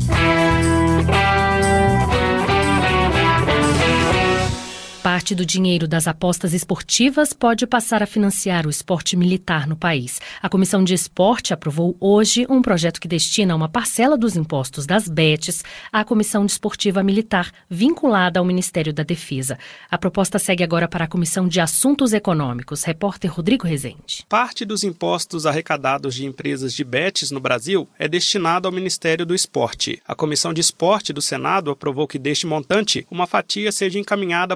Parte do dinheiro das apostas esportivas pode passar a financiar o esporte militar no país. A Comissão de Esporte aprovou hoje um projeto que destina uma parcela dos impostos das bets à Comissão Desportiva Militar, vinculada ao Ministério da Defesa. A proposta segue agora para a Comissão de Assuntos Econômicos. Repórter Rodrigo Rezende. Parte dos impostos arrecadados de empresas de bets no Brasil é destinado ao Ministério do Esporte. A Comissão de Esporte do Senado aprovou que deste montante uma fatia seja encaminhada para a Comissão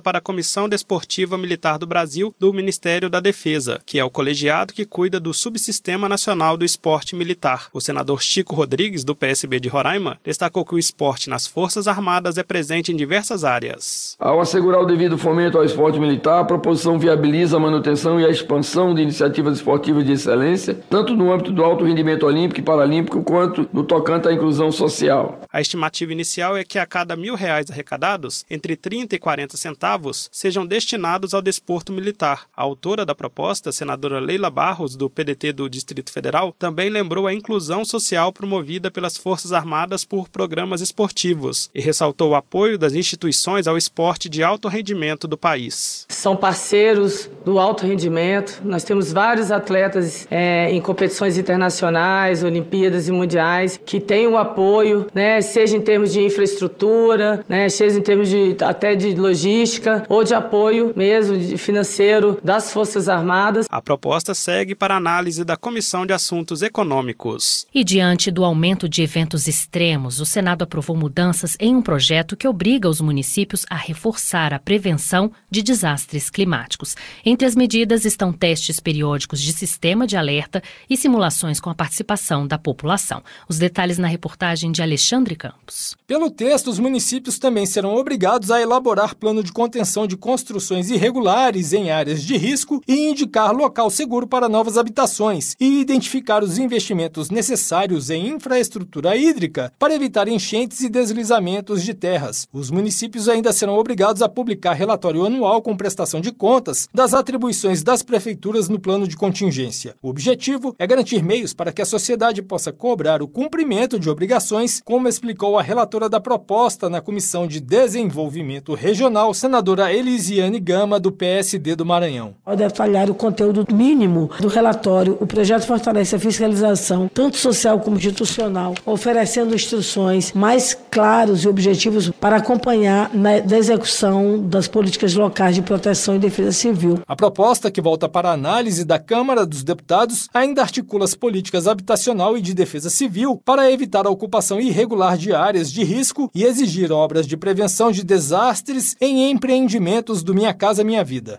Comissão Desportiva Militar do Brasil do Ministério da Defesa, que é o colegiado que cuida do Subsistema Nacional do Esporte Militar. O senador Chico Rodrigues, do P S B de Roraima, destacou que o esporte nas Forças Armadas é presente em diversas áreas. Ao assegurar o devido fomento ao esporte militar, a proposição viabiliza a manutenção e a expansão de iniciativas esportivas de excelência, tanto no âmbito do alto rendimento olímpico e paralímpico, quanto no tocante à inclusão social. A estimativa inicial é que a cada mil reais arrecadados, entre trinta e quarenta centavos, sejam destinados ao desporto militar. A autora da proposta, a senadora Leila Barros, do P D T do Distrito Federal, também lembrou a inclusão social promovida pelas Forças Armadas por programas esportivos e ressaltou o apoio das instituições ao esporte de alto rendimento do país. São parceiros do alto rendimento. Nós temos vários atletas é, em competições internacionais, Olimpíadas e mundiais, que têm o apoio, né, seja em termos de infraestrutura, né, seja em termos de, até de logística ou de apoio mesmo de financeiro das Forças Armadas. A proposta segue para análise da Comissão de Assuntos Econômicos. E diante do aumento de eventos extremos, o Senado aprovou mudanças em um projeto que obriga os municípios a reforçar a prevenção de desastres climáticos. Entre as medidas estão testes periódicos de sistema de alerta e simulações com a participação da população. Os detalhes na reportagem de Alexandre Campos. Pelo texto, os municípios também serão obrigados a elaborar plano de contenção de construções irregulares em áreas de risco e indicar local seguro para novas habitações e identificar os investimentos necessários em infraestrutura hídrica para evitar enchentes e deslizamentos de terras. Os municípios ainda serão obrigados a publicar relatório anual com prestação de contas das atribuições das prefeituras no plano de contingência. O objetivo é garantir meios para que a sociedade possa cobrar o cumprimento de obrigações, como explicou a relatora da proposta na Comissão de Desenvolvimento Regional, senadora Elisiane Gama, do P S D do Maranhão. Ao detalhar o conteúdo mínimo do relatório, o projeto fortalece a fiscalização, tanto social como institucional, oferecendo instruções mais claras e objetivos para acompanhar na execução das políticas locais de proteção e defesa civil. A proposta, que volta para a análise da Câmara dos Deputados, ainda articula as políticas habitacional e de defesa civil para evitar a ocupação irregular de áreas de risco e exigir obras de prevenção de desastres em empreendimentos do Minha Casa Minha Vida.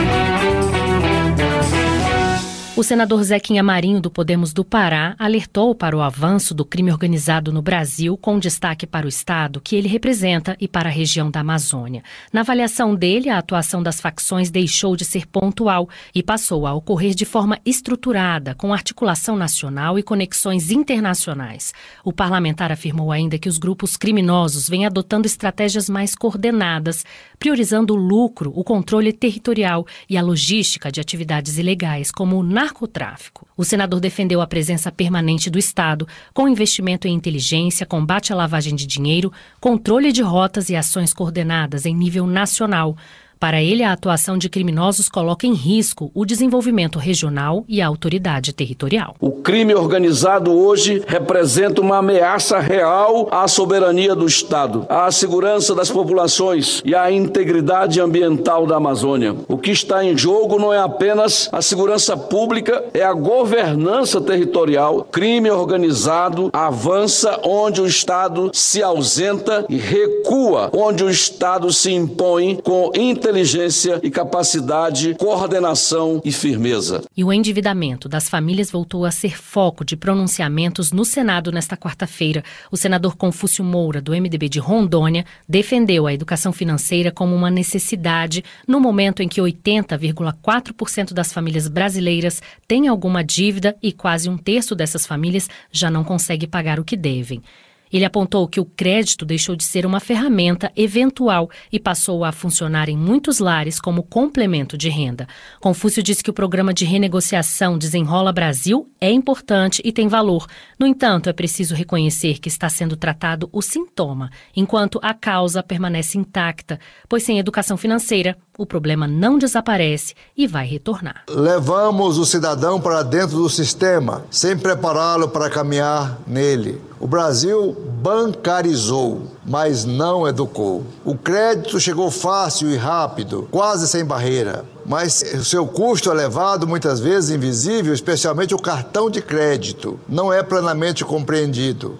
O senador Zequinha Marinho, do Podemos do Pará, alertou para o avanço do crime organizado no Brasil, com destaque para o estado que ele representa e para a região da Amazônia. Na avaliação dele, a atuação das facções deixou de ser pontual e passou a ocorrer de forma estruturada, com articulação nacional e conexões internacionais. O parlamentar afirmou ainda que os grupos criminosos vêm adotando estratégias mais coordenadas, priorizando o lucro, o controle territorial e a logística de atividades ilegais, como o narcotráfico. O senador defendeu a presença permanente do Estado, com investimento em inteligência, combate à lavagem de dinheiro, controle de rotas e ações coordenadas em nível nacional. Para ele, a atuação de criminosos coloca em risco o desenvolvimento regional e a autoridade territorial. O crime organizado hoje representa uma ameaça real à soberania do Estado, à segurança das populações e à integridade ambiental da Amazônia. O que está em jogo não é apenas a segurança pública, é a governança territorial. Crime organizado avança onde o Estado se ausenta e recua onde o Estado se impõe com inteligência. inteligência e capacidade, coordenação e firmeza. E o endividamento das famílias voltou a ser foco de pronunciamentos no Senado nesta quarta-feira. O senador Confúcio Moura, do M D B de Rondônia, defendeu a educação financeira como uma necessidade no momento em que oitenta vírgula quatro por cento das famílias brasileiras têm alguma dívida e quase um terço dessas famílias já não consegue pagar o que devem. Ele apontou que o crédito deixou de ser uma ferramenta eventual e passou a funcionar em muitos lares como complemento de renda. Confúcio disse que o programa de renegociação Desenrola Brasil é importante e tem valor. No entanto, é preciso reconhecer que está sendo tratado o sintoma, enquanto a causa permanece intacta, pois sem educação financeira, o problema não desaparece e vai retornar. Levamos o cidadão para dentro do sistema, sem prepará-lo para caminhar nele. O Brasil bancarizou, mas não educou. O crédito chegou fácil e rápido, quase sem barreira. Mas o seu custo elevado, muitas vezes invisível, especialmente o cartão de crédito, não é plenamente compreendido.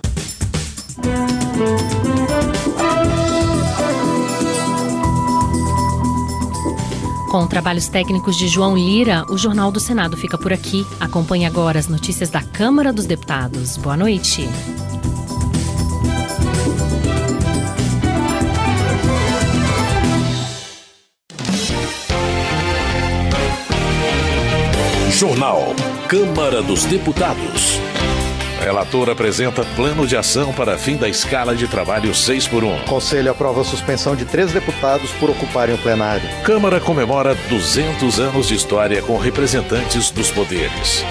Com trabalhos técnicos de João Lira, o Jornal do Senado fica por aqui. Acompanhe agora as notícias da Câmara dos Deputados. Boa noite. Jornal Câmara dos Deputados. Relator apresenta plano de ação para fim da escala de trabalho seis por um. Conselho aprova a suspensão de três deputados por ocuparem o plenário. Câmara comemora duzentos anos de história com representantes dos poderes.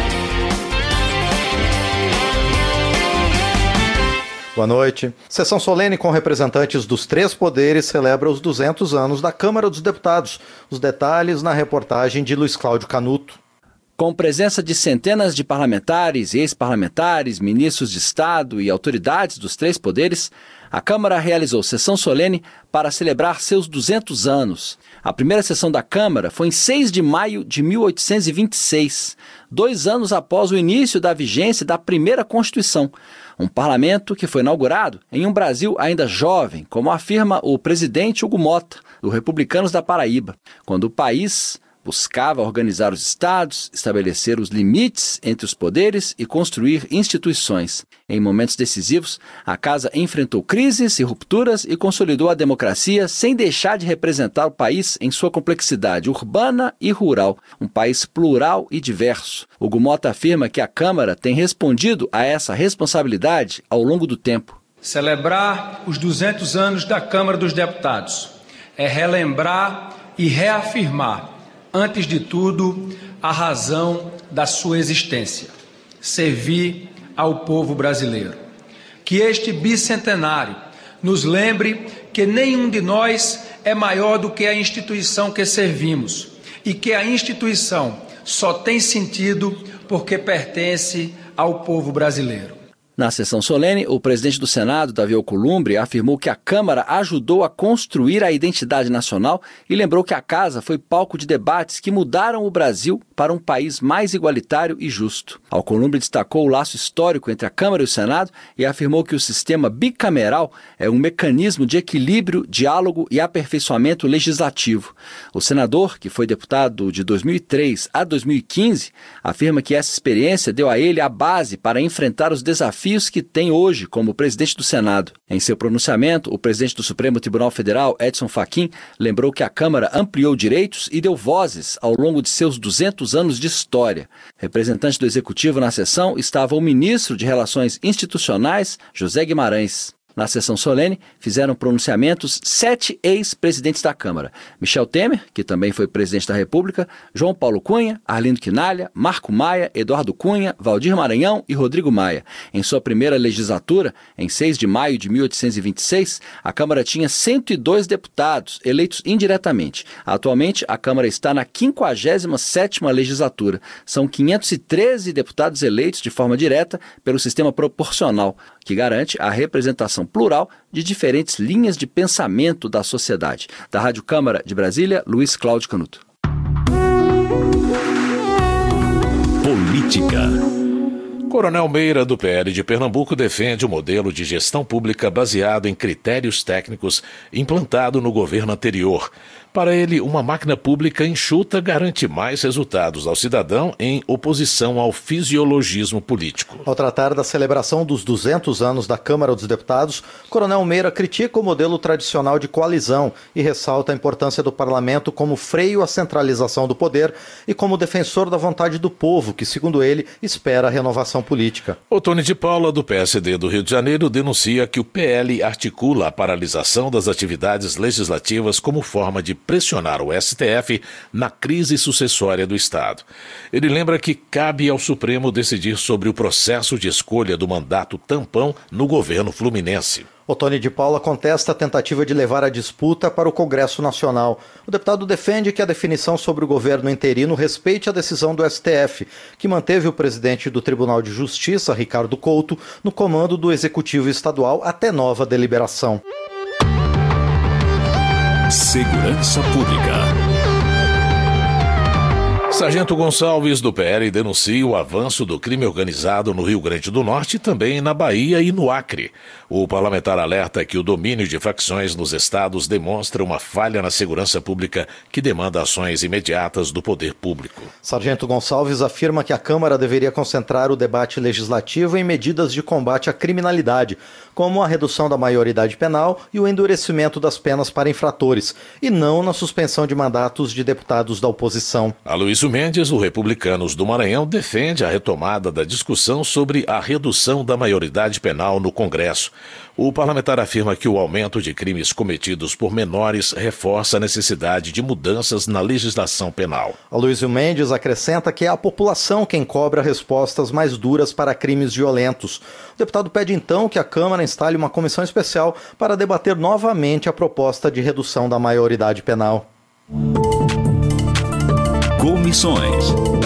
Boa noite. Sessão solene com representantes dos três poderes celebra os duzentos anos da Câmara dos Deputados. Os detalhes na reportagem de Luiz Cláudio Canuto. Com presença de centenas de parlamentares, ex-parlamentares, ministros de Estado e autoridades dos três poderes, a Câmara realizou sessão solene para celebrar seus duzentos anos. A primeira sessão da Câmara foi em seis de maio de mil oitocentos e vinte e seis, dois anos após o início da vigência da primeira Constituição, um parlamento que foi inaugurado em um Brasil ainda jovem, como afirma o presidente Hugo Mota, do Republicanos da Paraíba, quando o país buscava organizar os estados, estabelecer os limites entre os poderes e construir instituições. Em momentos decisivos, a Casa enfrentou crises e rupturas e consolidou a democracia sem deixar de representar o país em sua complexidade urbana e rural, um país plural e diverso. Hugo Mota afirma que a Câmara tem respondido a essa responsabilidade ao longo do tempo. Celebrar os duzentos anos da Câmara dos Deputados é relembrar e reafirmar, antes de tudo, a razão da sua existência: servir ao povo brasileiro. Que este bicentenário nos lembre que nenhum de nós é maior do que a instituição que servimos e que a instituição só tem sentido porque pertence ao povo brasileiro. Na sessão solene, o presidente do Senado, Davi Alcolumbre, afirmou que a Câmara ajudou a construir a identidade nacional e lembrou que a Casa foi palco de debates que mudaram o Brasil para um país mais igualitário e justo. Alcolumbre destacou o laço histórico entre a Câmara e o Senado e afirmou que o sistema bicameral é um mecanismo de equilíbrio, diálogo e aperfeiçoamento legislativo. O senador, que foi deputado de dois mil e três a dois mil e quinze, afirma que essa experiência deu a ele a base para enfrentar os desafios que tem hoje como presidente do Senado. Em seu pronunciamento, o presidente do Supremo Tribunal Federal, Edson Fachin, lembrou que a Câmara ampliou direitos e deu vozes ao longo de seus duzentos anos de história. Representante do Executivo na sessão estava o ministro de Relações Institucionais, José Guimarães. Na sessão solene, fizeram pronunciamentos sete ex-presidentes da Câmara: Michel Temer, que também foi presidente da República, João Paulo Cunha, Arlindo Quinalha, Marco Maia, Eduardo Cunha, Valdir Maranhão e Rodrigo Maia. Em sua primeira legislatura, em seis de maio de mil oitocentos e vinte e seis, a Câmara tinha cento e dois deputados, eleitos indiretamente. Atualmente, a Câmara está na quinquagésima sétima legislatura. São quinhentos e treze deputados eleitos de forma direta pelo sistema proporcional, que garante a representação plural de diferentes linhas de pensamento da sociedade. Da Rádio Câmara de Brasília, Luiz Cláudio Canuto. Política. Coronel Meira, do P L de Pernambuco, defende o modelo de gestão pública baseado em critérios técnicos implantado no governo anterior. Para ele, uma máquina pública enxuta garante mais resultados ao cidadão em oposição ao fisiologismo político. Ao tratar da celebração dos duzentos anos da Câmara dos Deputados, Coronel Meira critica o modelo tradicional de coalizão e ressalta a importância do parlamento como freio à centralização do poder e como defensor da vontade do povo, que, segundo ele, espera a renovação política. Ottoni de Paula, do P S D do Rio de Janeiro, denuncia que o P L articula a paralisação das atividades legislativas como forma de pressionar o S T F na crise sucessória do Estado. Ele lembra que cabe ao Supremo decidir sobre o processo de escolha do mandato tampão no governo fluminense. Ottoni de Paula contesta a tentativa de levar a disputa para o Congresso Nacional. O deputado defende que a definição sobre o governo interino respeite a decisão do S T F, que manteve o presidente do Tribunal de Justiça, Ricardo Couto, no comando do Executivo Estadual até nova deliberação. Segurança Pública. Sargento Gonçalves, do P L, denuncia o avanço do crime organizado no Rio Grande do Norte e também na Bahia e no Acre. O parlamentar alerta que o domínio de facções nos estados demonstra uma falha na segurança pública que demanda ações imediatas do poder público. Sargento Gonçalves afirma que a Câmara deveria concentrar o debate legislativo em medidas de combate à criminalidade, como a redução da maioridade penal e o endurecimento das penas para infratores, e não na suspensão de mandatos de deputados da oposição. Aloysio Mendes, o Republicanos do Maranhão, defende a retomada da discussão sobre a redução da maioridade penal no Congresso. O parlamentar afirma que o aumento de crimes cometidos por menores reforça a necessidade de mudanças na legislação penal. Aloysio Mendes acrescenta que é a população quem cobra respostas mais duras para crimes violentos. O deputado pede então que a Câmara instale uma comissão especial para debater novamente a proposta de redução da maioridade penal. Comissões.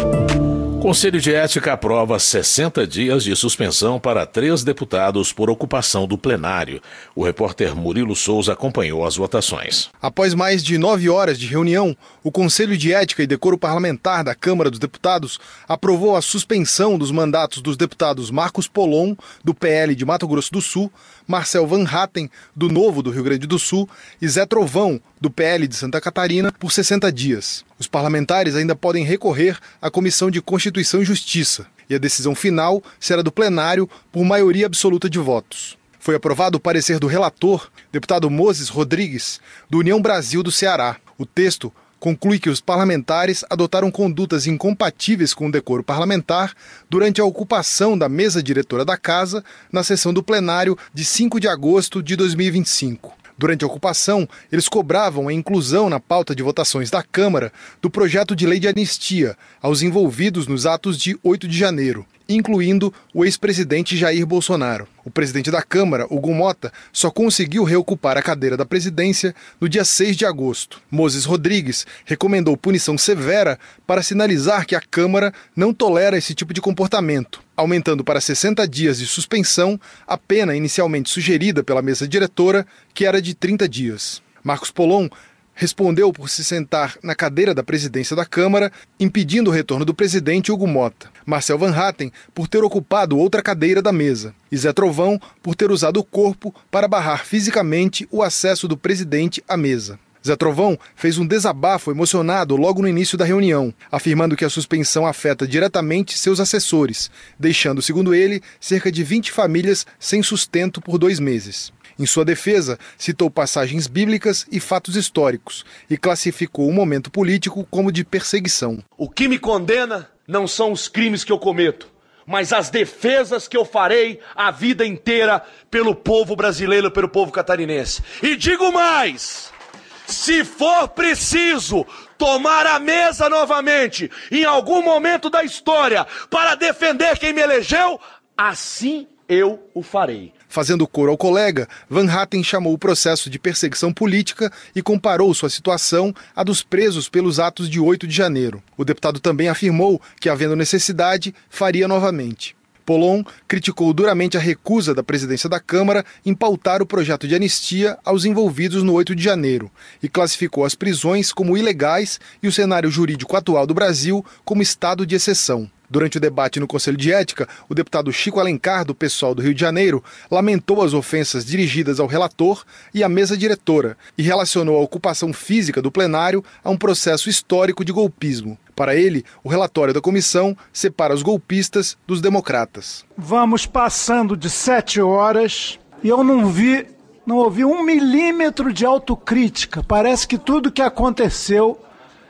Conselho de Ética aprova sessenta dias de suspensão para três deputados por ocupação do plenário. O repórter Murilo Souza acompanhou as votações. Após mais de nove horas de reunião, o Conselho de Ética e Decoro Parlamentar da Câmara dos Deputados aprovou a suspensão dos mandatos dos deputados Marcos Polon, do P L de Mato Grosso do Sul, Marcel Van Hatten, do Novo do Rio Grande do Sul, e Zé Trovão, do P L de Santa Catarina, por sessenta dias. Os parlamentares ainda podem recorrer à Comissão de Constituição e Justiça, e a decisão final será do plenário por maioria absoluta de votos. Foi aprovado o parecer do relator, deputado Moses Rodrigues, do União Brasil do Ceará. O texto conclui que os parlamentares adotaram condutas incompatíveis com o decoro parlamentar durante a ocupação da mesa diretora da Casa na sessão do plenário de cinco de agosto de dois mil e vinte e cinco. Durante a ocupação, eles cobravam a inclusão na pauta de votações da Câmara do projeto de lei de anistia aos envolvidos nos atos de oito de janeiro, incluindo o ex-presidente Jair Bolsonaro. O presidente da Câmara, Hugo Mota, só conseguiu reocupar a cadeira da presidência no dia seis de agosto. Moses Rodrigues recomendou punição severa para sinalizar que a Câmara não tolera esse tipo de comportamento, aumentando para sessenta dias de suspensão a pena inicialmente sugerida pela mesa diretora, que era de trinta dias. Marcos Polon respondeu por se sentar na cadeira da presidência da Câmara, impedindo o retorno do presidente Hugo Mota. Marcel Van Hatten por ter ocupado outra cadeira da mesa. E Zé Trovão por ter usado o corpo para barrar fisicamente o acesso do presidente à mesa. Zé Trovão fez um desabafo emocionado logo no início da reunião, afirmando que a suspensão afeta diretamente seus assessores, deixando, segundo ele, cerca de vinte famílias sem sustento por dois meses. Em sua defesa, citou passagens bíblicas e fatos históricos e classificou o momento político como de perseguição. O que me condena não são os crimes que eu cometo, mas as defesas que eu farei a vida inteira pelo povo brasileiro, pelo povo catarinense. E digo mais, se for preciso tomar a mesa novamente em algum momento da história para defender quem me elegeu, assim eu o farei. Fazendo coro ao colega, Van Hatten chamou o processo de perseguição política e comparou sua situação à dos presos pelos atos de oito de janeiro. O deputado também afirmou que, havendo necessidade, faria novamente. Polon criticou duramente a recusa da presidência da Câmara em pautar o projeto de anistia aos envolvidos no oito de janeiro e classificou as prisões como ilegais e o cenário jurídico atual do Brasil como estado de exceção. Durante o debate no Conselho de Ética, o deputado Chico Alencar, do PSOL do Rio de Janeiro, lamentou as ofensas dirigidas ao relator e à mesa diretora e relacionou a ocupação física do plenário a um processo histórico de golpismo. Para ele, o relatório da comissão separa os golpistas dos democratas. Vamos passando de sete horas e eu não vi, não ouvi um milímetro de autocrítica. Parece que tudo que aconteceu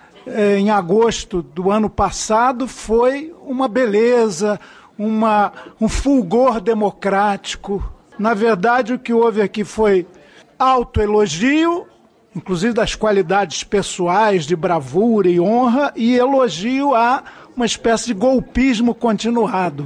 em agosto do ano passado foi uma beleza, uma, um fulgor democrático. Na verdade, o que houve aqui foi autoelogio, inclusive das qualidades pessoais de bravura e honra, e elogio a uma espécie de golpismo continuado.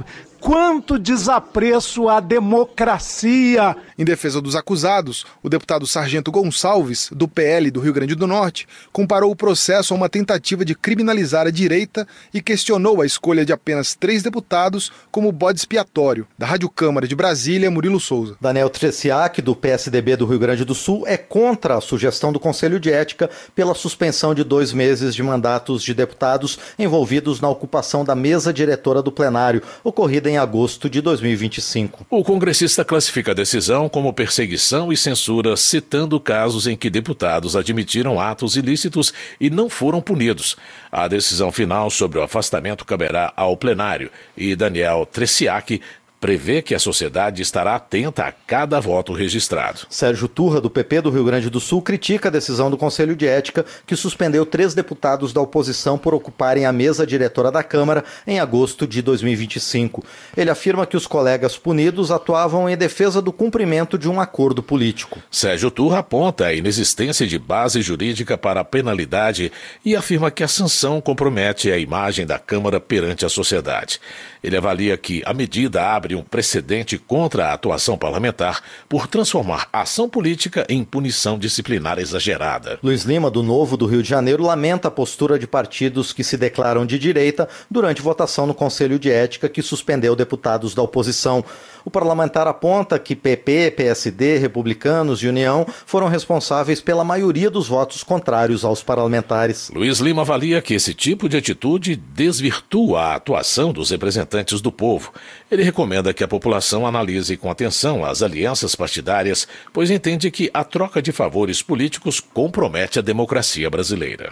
quanto desapreço à democracia. Em defesa dos acusados, o deputado Sargento Gonçalves, do P L do Rio Grande do Norte, comparou o processo a uma tentativa de criminalizar a direita e questionou a escolha de apenas três deputados como bode expiatório. Da Rádio Câmara de Brasília, Murilo Souza. Daniel Treciak, do P S D B do Rio Grande do Sul, é contra a sugestão do Conselho de Ética pela suspensão de dois meses de mandatos de deputados envolvidos na ocupação da mesa diretora do plenário, ocorrida em agosto de dois mil e vinte e cinco. O congressista classifica a decisão como perseguição e censura, citando casos em que deputados admitiram atos ilícitos e não foram punidos. A decisão final sobre o afastamento caberá ao plenário e Daniel Treciak prevê que a sociedade estará atenta a cada voto registrado. Sérgio Turra, do P P do Rio Grande do Sul, critica a decisão do Conselho de Ética, que suspendeu três deputados da oposição por ocuparem a mesa diretora da Câmara em agosto de dois mil e vinte e cinco. Ele afirma que os colegas punidos atuavam em defesa do cumprimento de um acordo político. Sérgio Turra aponta a inexistência de base jurídica para a penalidade e afirma que a sanção compromete a imagem da Câmara perante a sociedade. Ele avalia que a medida abre um precedente contra a atuação parlamentar por transformar a ação política em punição disciplinar exagerada. Luiz Lima, do Novo do Rio de Janeiro, lamenta a postura de partidos que se declaram de direita durante votação no Conselho de Ética que suspendeu deputados da oposição. O parlamentar aponta que P P, P S D, Republicanos e União foram responsáveis pela maioria dos votos contrários aos parlamentares. Luiz Lima avalia que esse tipo de atitude desvirtua a atuação dos representantes do povo. Ele recomenda que a população analise com atenção as alianças partidárias, pois entende que a troca de favores políticos compromete a democracia brasileira.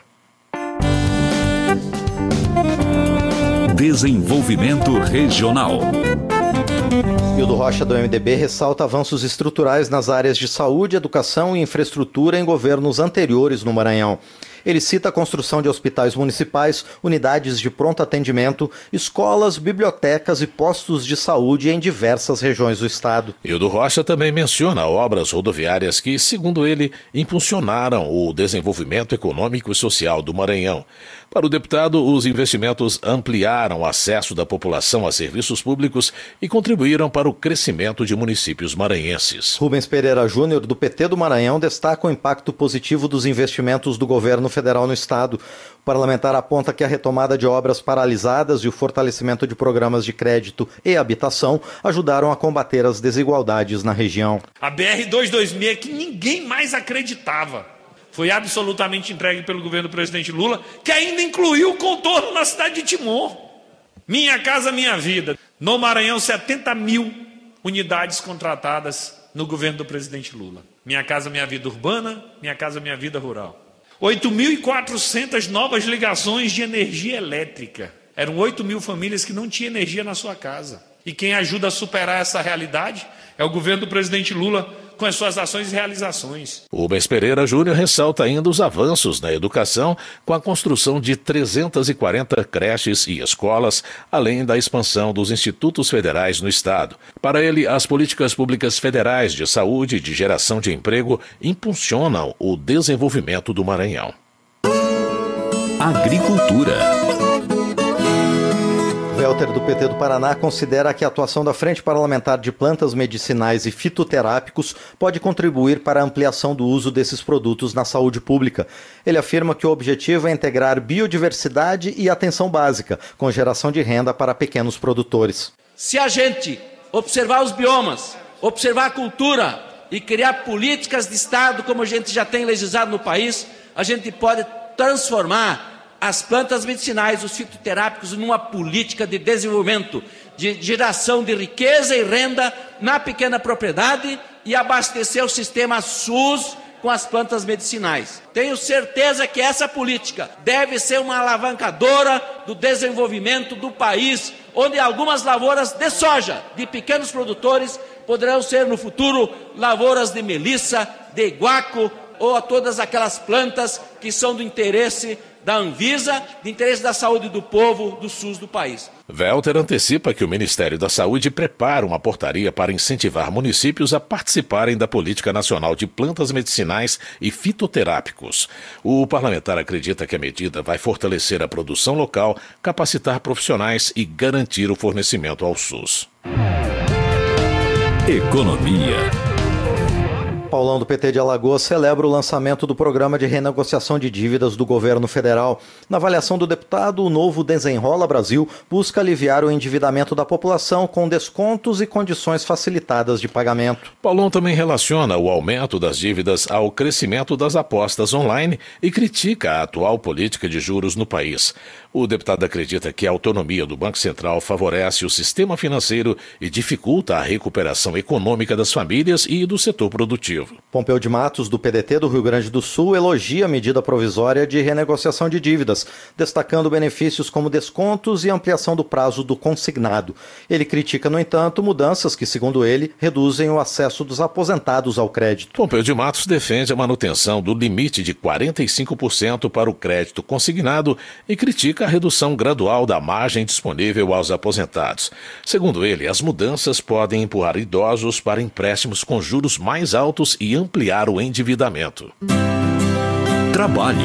Desenvolvimento Regional. Hildo Rocha, do M D B, ressalta avanços estruturais nas áreas de saúde, educação e infraestrutura em governos anteriores no Maranhão. Ele cita a construção de hospitais municipais, unidades de pronto atendimento, escolas, bibliotecas e postos de saúde em diversas regiões do estado. Hildo Rocha também menciona obras rodoviárias que, segundo ele, impulsionaram o desenvolvimento econômico e social do Maranhão. Para o deputado, os investimentos ampliaram o acesso da população a serviços públicos e contribuíram para o crescimento de municípios maranhenses. Rubens Pereira Júnior, do P T do Maranhão, destaca o impacto positivo dos investimentos do governo federal no estado. O parlamentar aponta que a retomada de obras paralisadas e o fortalecimento de programas de crédito e habitação ajudaram a combater as desigualdades na região. A B R duzentos e vinte e seis, que ninguém mais acreditava, foi absolutamente entregue pelo governo do presidente Lula, que ainda incluiu o contorno na cidade de Timon. Minha Casa Minha Vida. No Maranhão, setenta mil unidades contratadas no governo do presidente Lula. Minha Casa Minha Vida urbana, Minha Casa Minha Vida rural. oito mil e quatrocentas novas ligações de energia elétrica. Eram oito mil famílias que não tinham energia na sua casa. E quem ajuda a superar essa realidade é o governo do presidente Lula, com as suas ações e realizações. Rubens Pereira Júnior ressalta ainda os avanços na educação com a construção de trezentas e quarenta creches e escolas, além da expansão dos institutos federais no estado. Para ele, as políticas públicas federais de saúde e de geração de emprego impulsionam o desenvolvimento do Maranhão. Agricultura. Welter, do P T do Paraná, considera que a atuação da Frente Parlamentar de Plantas Medicinais e Fitoterápicos pode contribuir para a ampliação do uso desses produtos na saúde pública. Ele afirma que o objetivo é integrar biodiversidade e atenção básica, com geração de renda para pequenos produtores. Se a gente observar os biomas, observar a cultura e criar políticas de Estado, como a gente já tem legislado no país, a gente pode transformar as plantas medicinais, os fitoterápicos, numa política de desenvolvimento, de geração de riqueza e renda na pequena propriedade e abastecer o sistema SUS com as plantas medicinais. Tenho certeza que essa política deve ser uma alavancadora do desenvolvimento do país, onde algumas lavouras de soja de pequenos produtores poderão ser no futuro lavouras de melissa, de guaco ou a todas aquelas plantas que são do interesse da Anvisa, de interesse da saúde do povo, do SUS do país. Welter antecipa que o Ministério da Saúde prepara uma portaria para incentivar municípios a participarem da Política Nacional de Plantas Medicinais e Fitoterápicos. O parlamentar acredita que a medida vai fortalecer a produção local, capacitar profissionais e garantir o fornecimento ao SUS. Economia. Paulão do P T de Alagoas celebra o lançamento do programa de renegociação de dívidas do governo federal. Na avaliação do deputado, o novo Desenrola Brasil busca aliviar o endividamento da população com descontos e condições facilitadas de pagamento. Paulão também relaciona o aumento das dívidas ao crescimento das apostas online e critica a atual política de juros no país. O deputado acredita que a autonomia do Banco Central favorece o sistema financeiro e dificulta a recuperação econômica das famílias e do setor produtivo. Pompeu de Matos, do P D T do Rio Grande do Sul, elogia a medida provisória de renegociação de dívidas, destacando benefícios como descontos e ampliação do prazo do consignado. Ele critica, no entanto, mudanças que, segundo ele, reduzem o acesso dos aposentados ao crédito. Pompeu de Matos defende a manutenção do limite de quarenta e cinco por cento para o crédito consignado e critica a redução gradual da margem disponível aos aposentados. Segundo ele, as mudanças podem empurrar idosos para empréstimos com juros mais altos e ampliar o endividamento. Trabalho.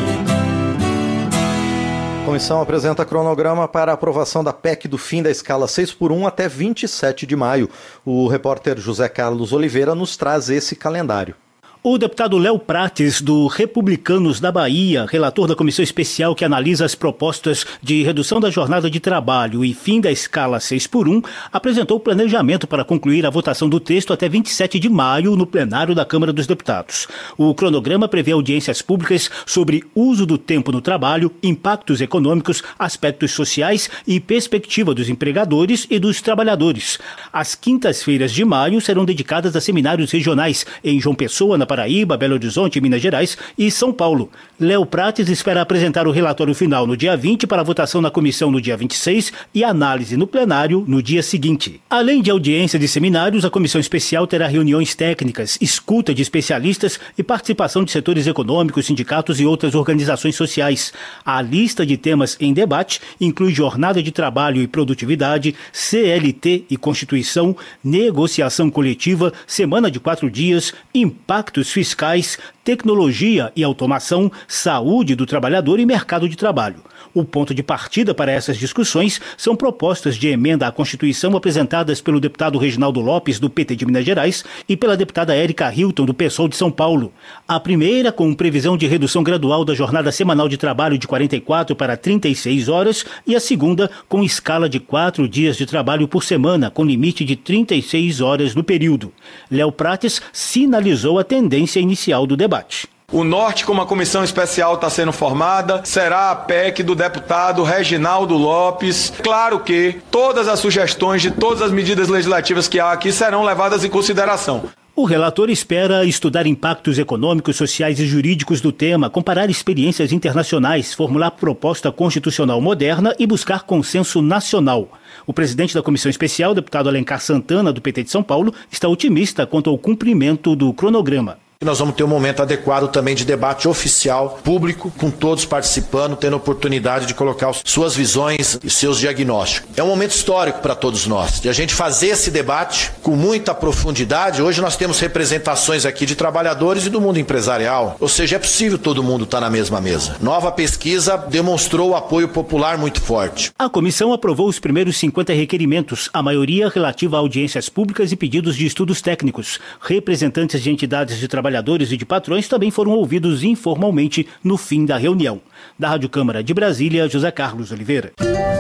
A comissão apresenta cronograma para a aprovação da P E C do fim da escala seis por um até vinte e sete de maio. O repórter José Carlos Oliveira nos traz esse calendário. O deputado Léo Prates, do Republicanos da Bahia, relator da comissão especial que analisa as propostas de redução da jornada de trabalho e fim da escala seis por um, apresentou o planejamento para concluir a votação do texto até vinte e sete de maio no plenário da Câmara dos Deputados. O cronograma prevê audiências públicas sobre uso do tempo no trabalho, impactos econômicos, aspectos sociais e perspectiva dos empregadores e dos trabalhadores. As quintas-feiras de maio serão dedicadas a seminários regionais em João Pessoa, na Paraíba, Belo Horizonte, Minas Gerais e São Paulo. Léo Prates espera apresentar o relatório final no dia vinte para votação na comissão no dia vinte e seis e análise no plenário no dia seguinte. Além de audiência de seminários, a comissão especial terá reuniões técnicas, escuta de especialistas e participação de setores econômicos, sindicatos e outras organizações sociais. A lista de temas em debate inclui jornada de trabalho e produtividade, C L T e Constituição, negociação coletiva, semana de quatro dias, impacto fiscais, tecnologia e automação, saúde do trabalhador e mercado de trabalho. O ponto de partida para essas discussões são propostas de emenda à Constituição apresentadas pelo deputado Reginaldo Lopes, do P T de Minas Gerais, e pela deputada Érica Hilton, do PSOL de São Paulo. A primeira, com previsão de redução gradual da jornada semanal de trabalho de quarenta e quatro para trinta e seis horas, e a segunda, com escala de quatro dias de trabalho por semana, com limite de trinta e seis horas no período. Léo Prates sinalizou a tendência inicial do debate. O norte, como a comissão especial está sendo formada, será a P E C do deputado Reginaldo Lopes. Claro que todas as sugestões de todas as medidas legislativas que há aqui serão levadas em consideração. O relator espera estudar impactos econômicos, sociais e jurídicos do tema, comparar experiências internacionais, formular proposta constitucional moderna e buscar consenso nacional. O presidente da comissão especial, deputado Alencar Santana, do P T de São Paulo, está otimista quanto ao cumprimento do cronograma. Nós vamos ter um momento adequado também de debate oficial, público, com todos participando, tendo oportunidade de colocar suas visões e seus diagnósticos. É um momento histórico para todos nós, de a gente fazer esse debate com muita profundidade. Hoje nós temos representações aqui de trabalhadores e do mundo empresarial, ou seja, é possível todo mundo estar na mesma mesa. Nova pesquisa demonstrou o apoio popular muito forte. A comissão aprovou os primeiros cinquenta requerimentos, a maioria relativa a audiências públicas e pedidos de estudos técnicos. Representantes de entidades de trabalho Trabalhadores e de patrões também foram ouvidos informalmente no fim da reunião. Da Rádio Câmara de Brasília, José Carlos Oliveira.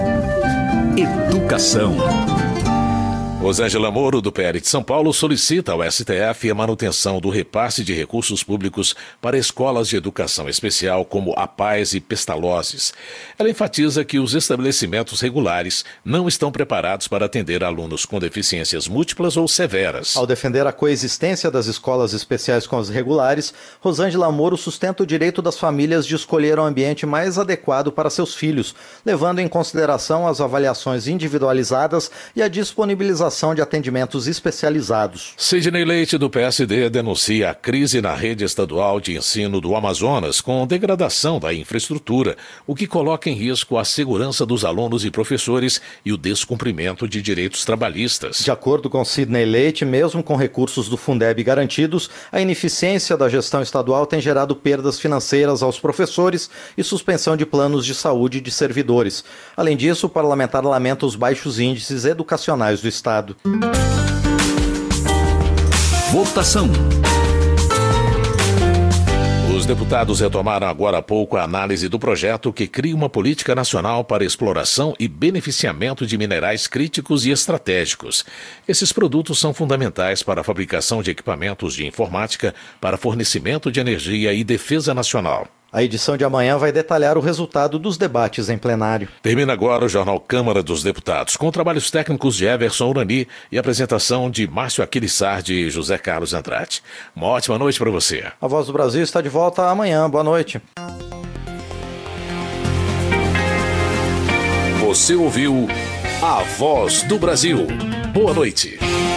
Educação. Rosângela Moro, do P L de São Paulo, solicita ao S T F a manutenção do repasse de recursos públicos para escolas de educação especial como a Paz e Pestalozzi. Ela enfatiza que os estabelecimentos regulares não estão preparados para atender alunos com deficiências múltiplas ou severas. Ao defender a coexistência das escolas especiais com as regulares, Rosângela Moro sustenta o direito das famílias de escolher um ambiente mais adequado para seus filhos, levando em consideração as avaliações individualizadas e a disponibilização implementação de atendimentos especializados. Sidney Leite, do P S D, denuncia a crise na rede estadual de ensino do Amazonas com degradação da infraestrutura, o que coloca em risco a segurança dos alunos e professores e o descumprimento de direitos trabalhistas. De acordo com Sidney Leite, mesmo com recursos do Fundeb garantidos, a ineficiência da gestão estadual tem gerado perdas financeiras aos professores e suspensão de planos de saúde de servidores. Além disso, o parlamentar lamenta os baixos índices educacionais do estado. Votação. Os deputados retomaram agora há pouco a análise do projeto que cria uma política nacional para exploração e beneficiamento de minerais críticos e estratégicos. Esses produtos são fundamentais para a fabricação de equipamentos de informática, para fornecimento de energia e defesa nacional. A edição de amanhã vai detalhar o resultado dos debates em plenário. Termina agora o Jornal Câmara dos Deputados, com trabalhos técnicos de Everson Urani e apresentação de Márcio Aquiles Sardi e José Carlos Andrade. Uma ótima noite para você. A Voz do Brasil está de volta amanhã. Boa noite. Você ouviu A Voz do Brasil. Boa noite.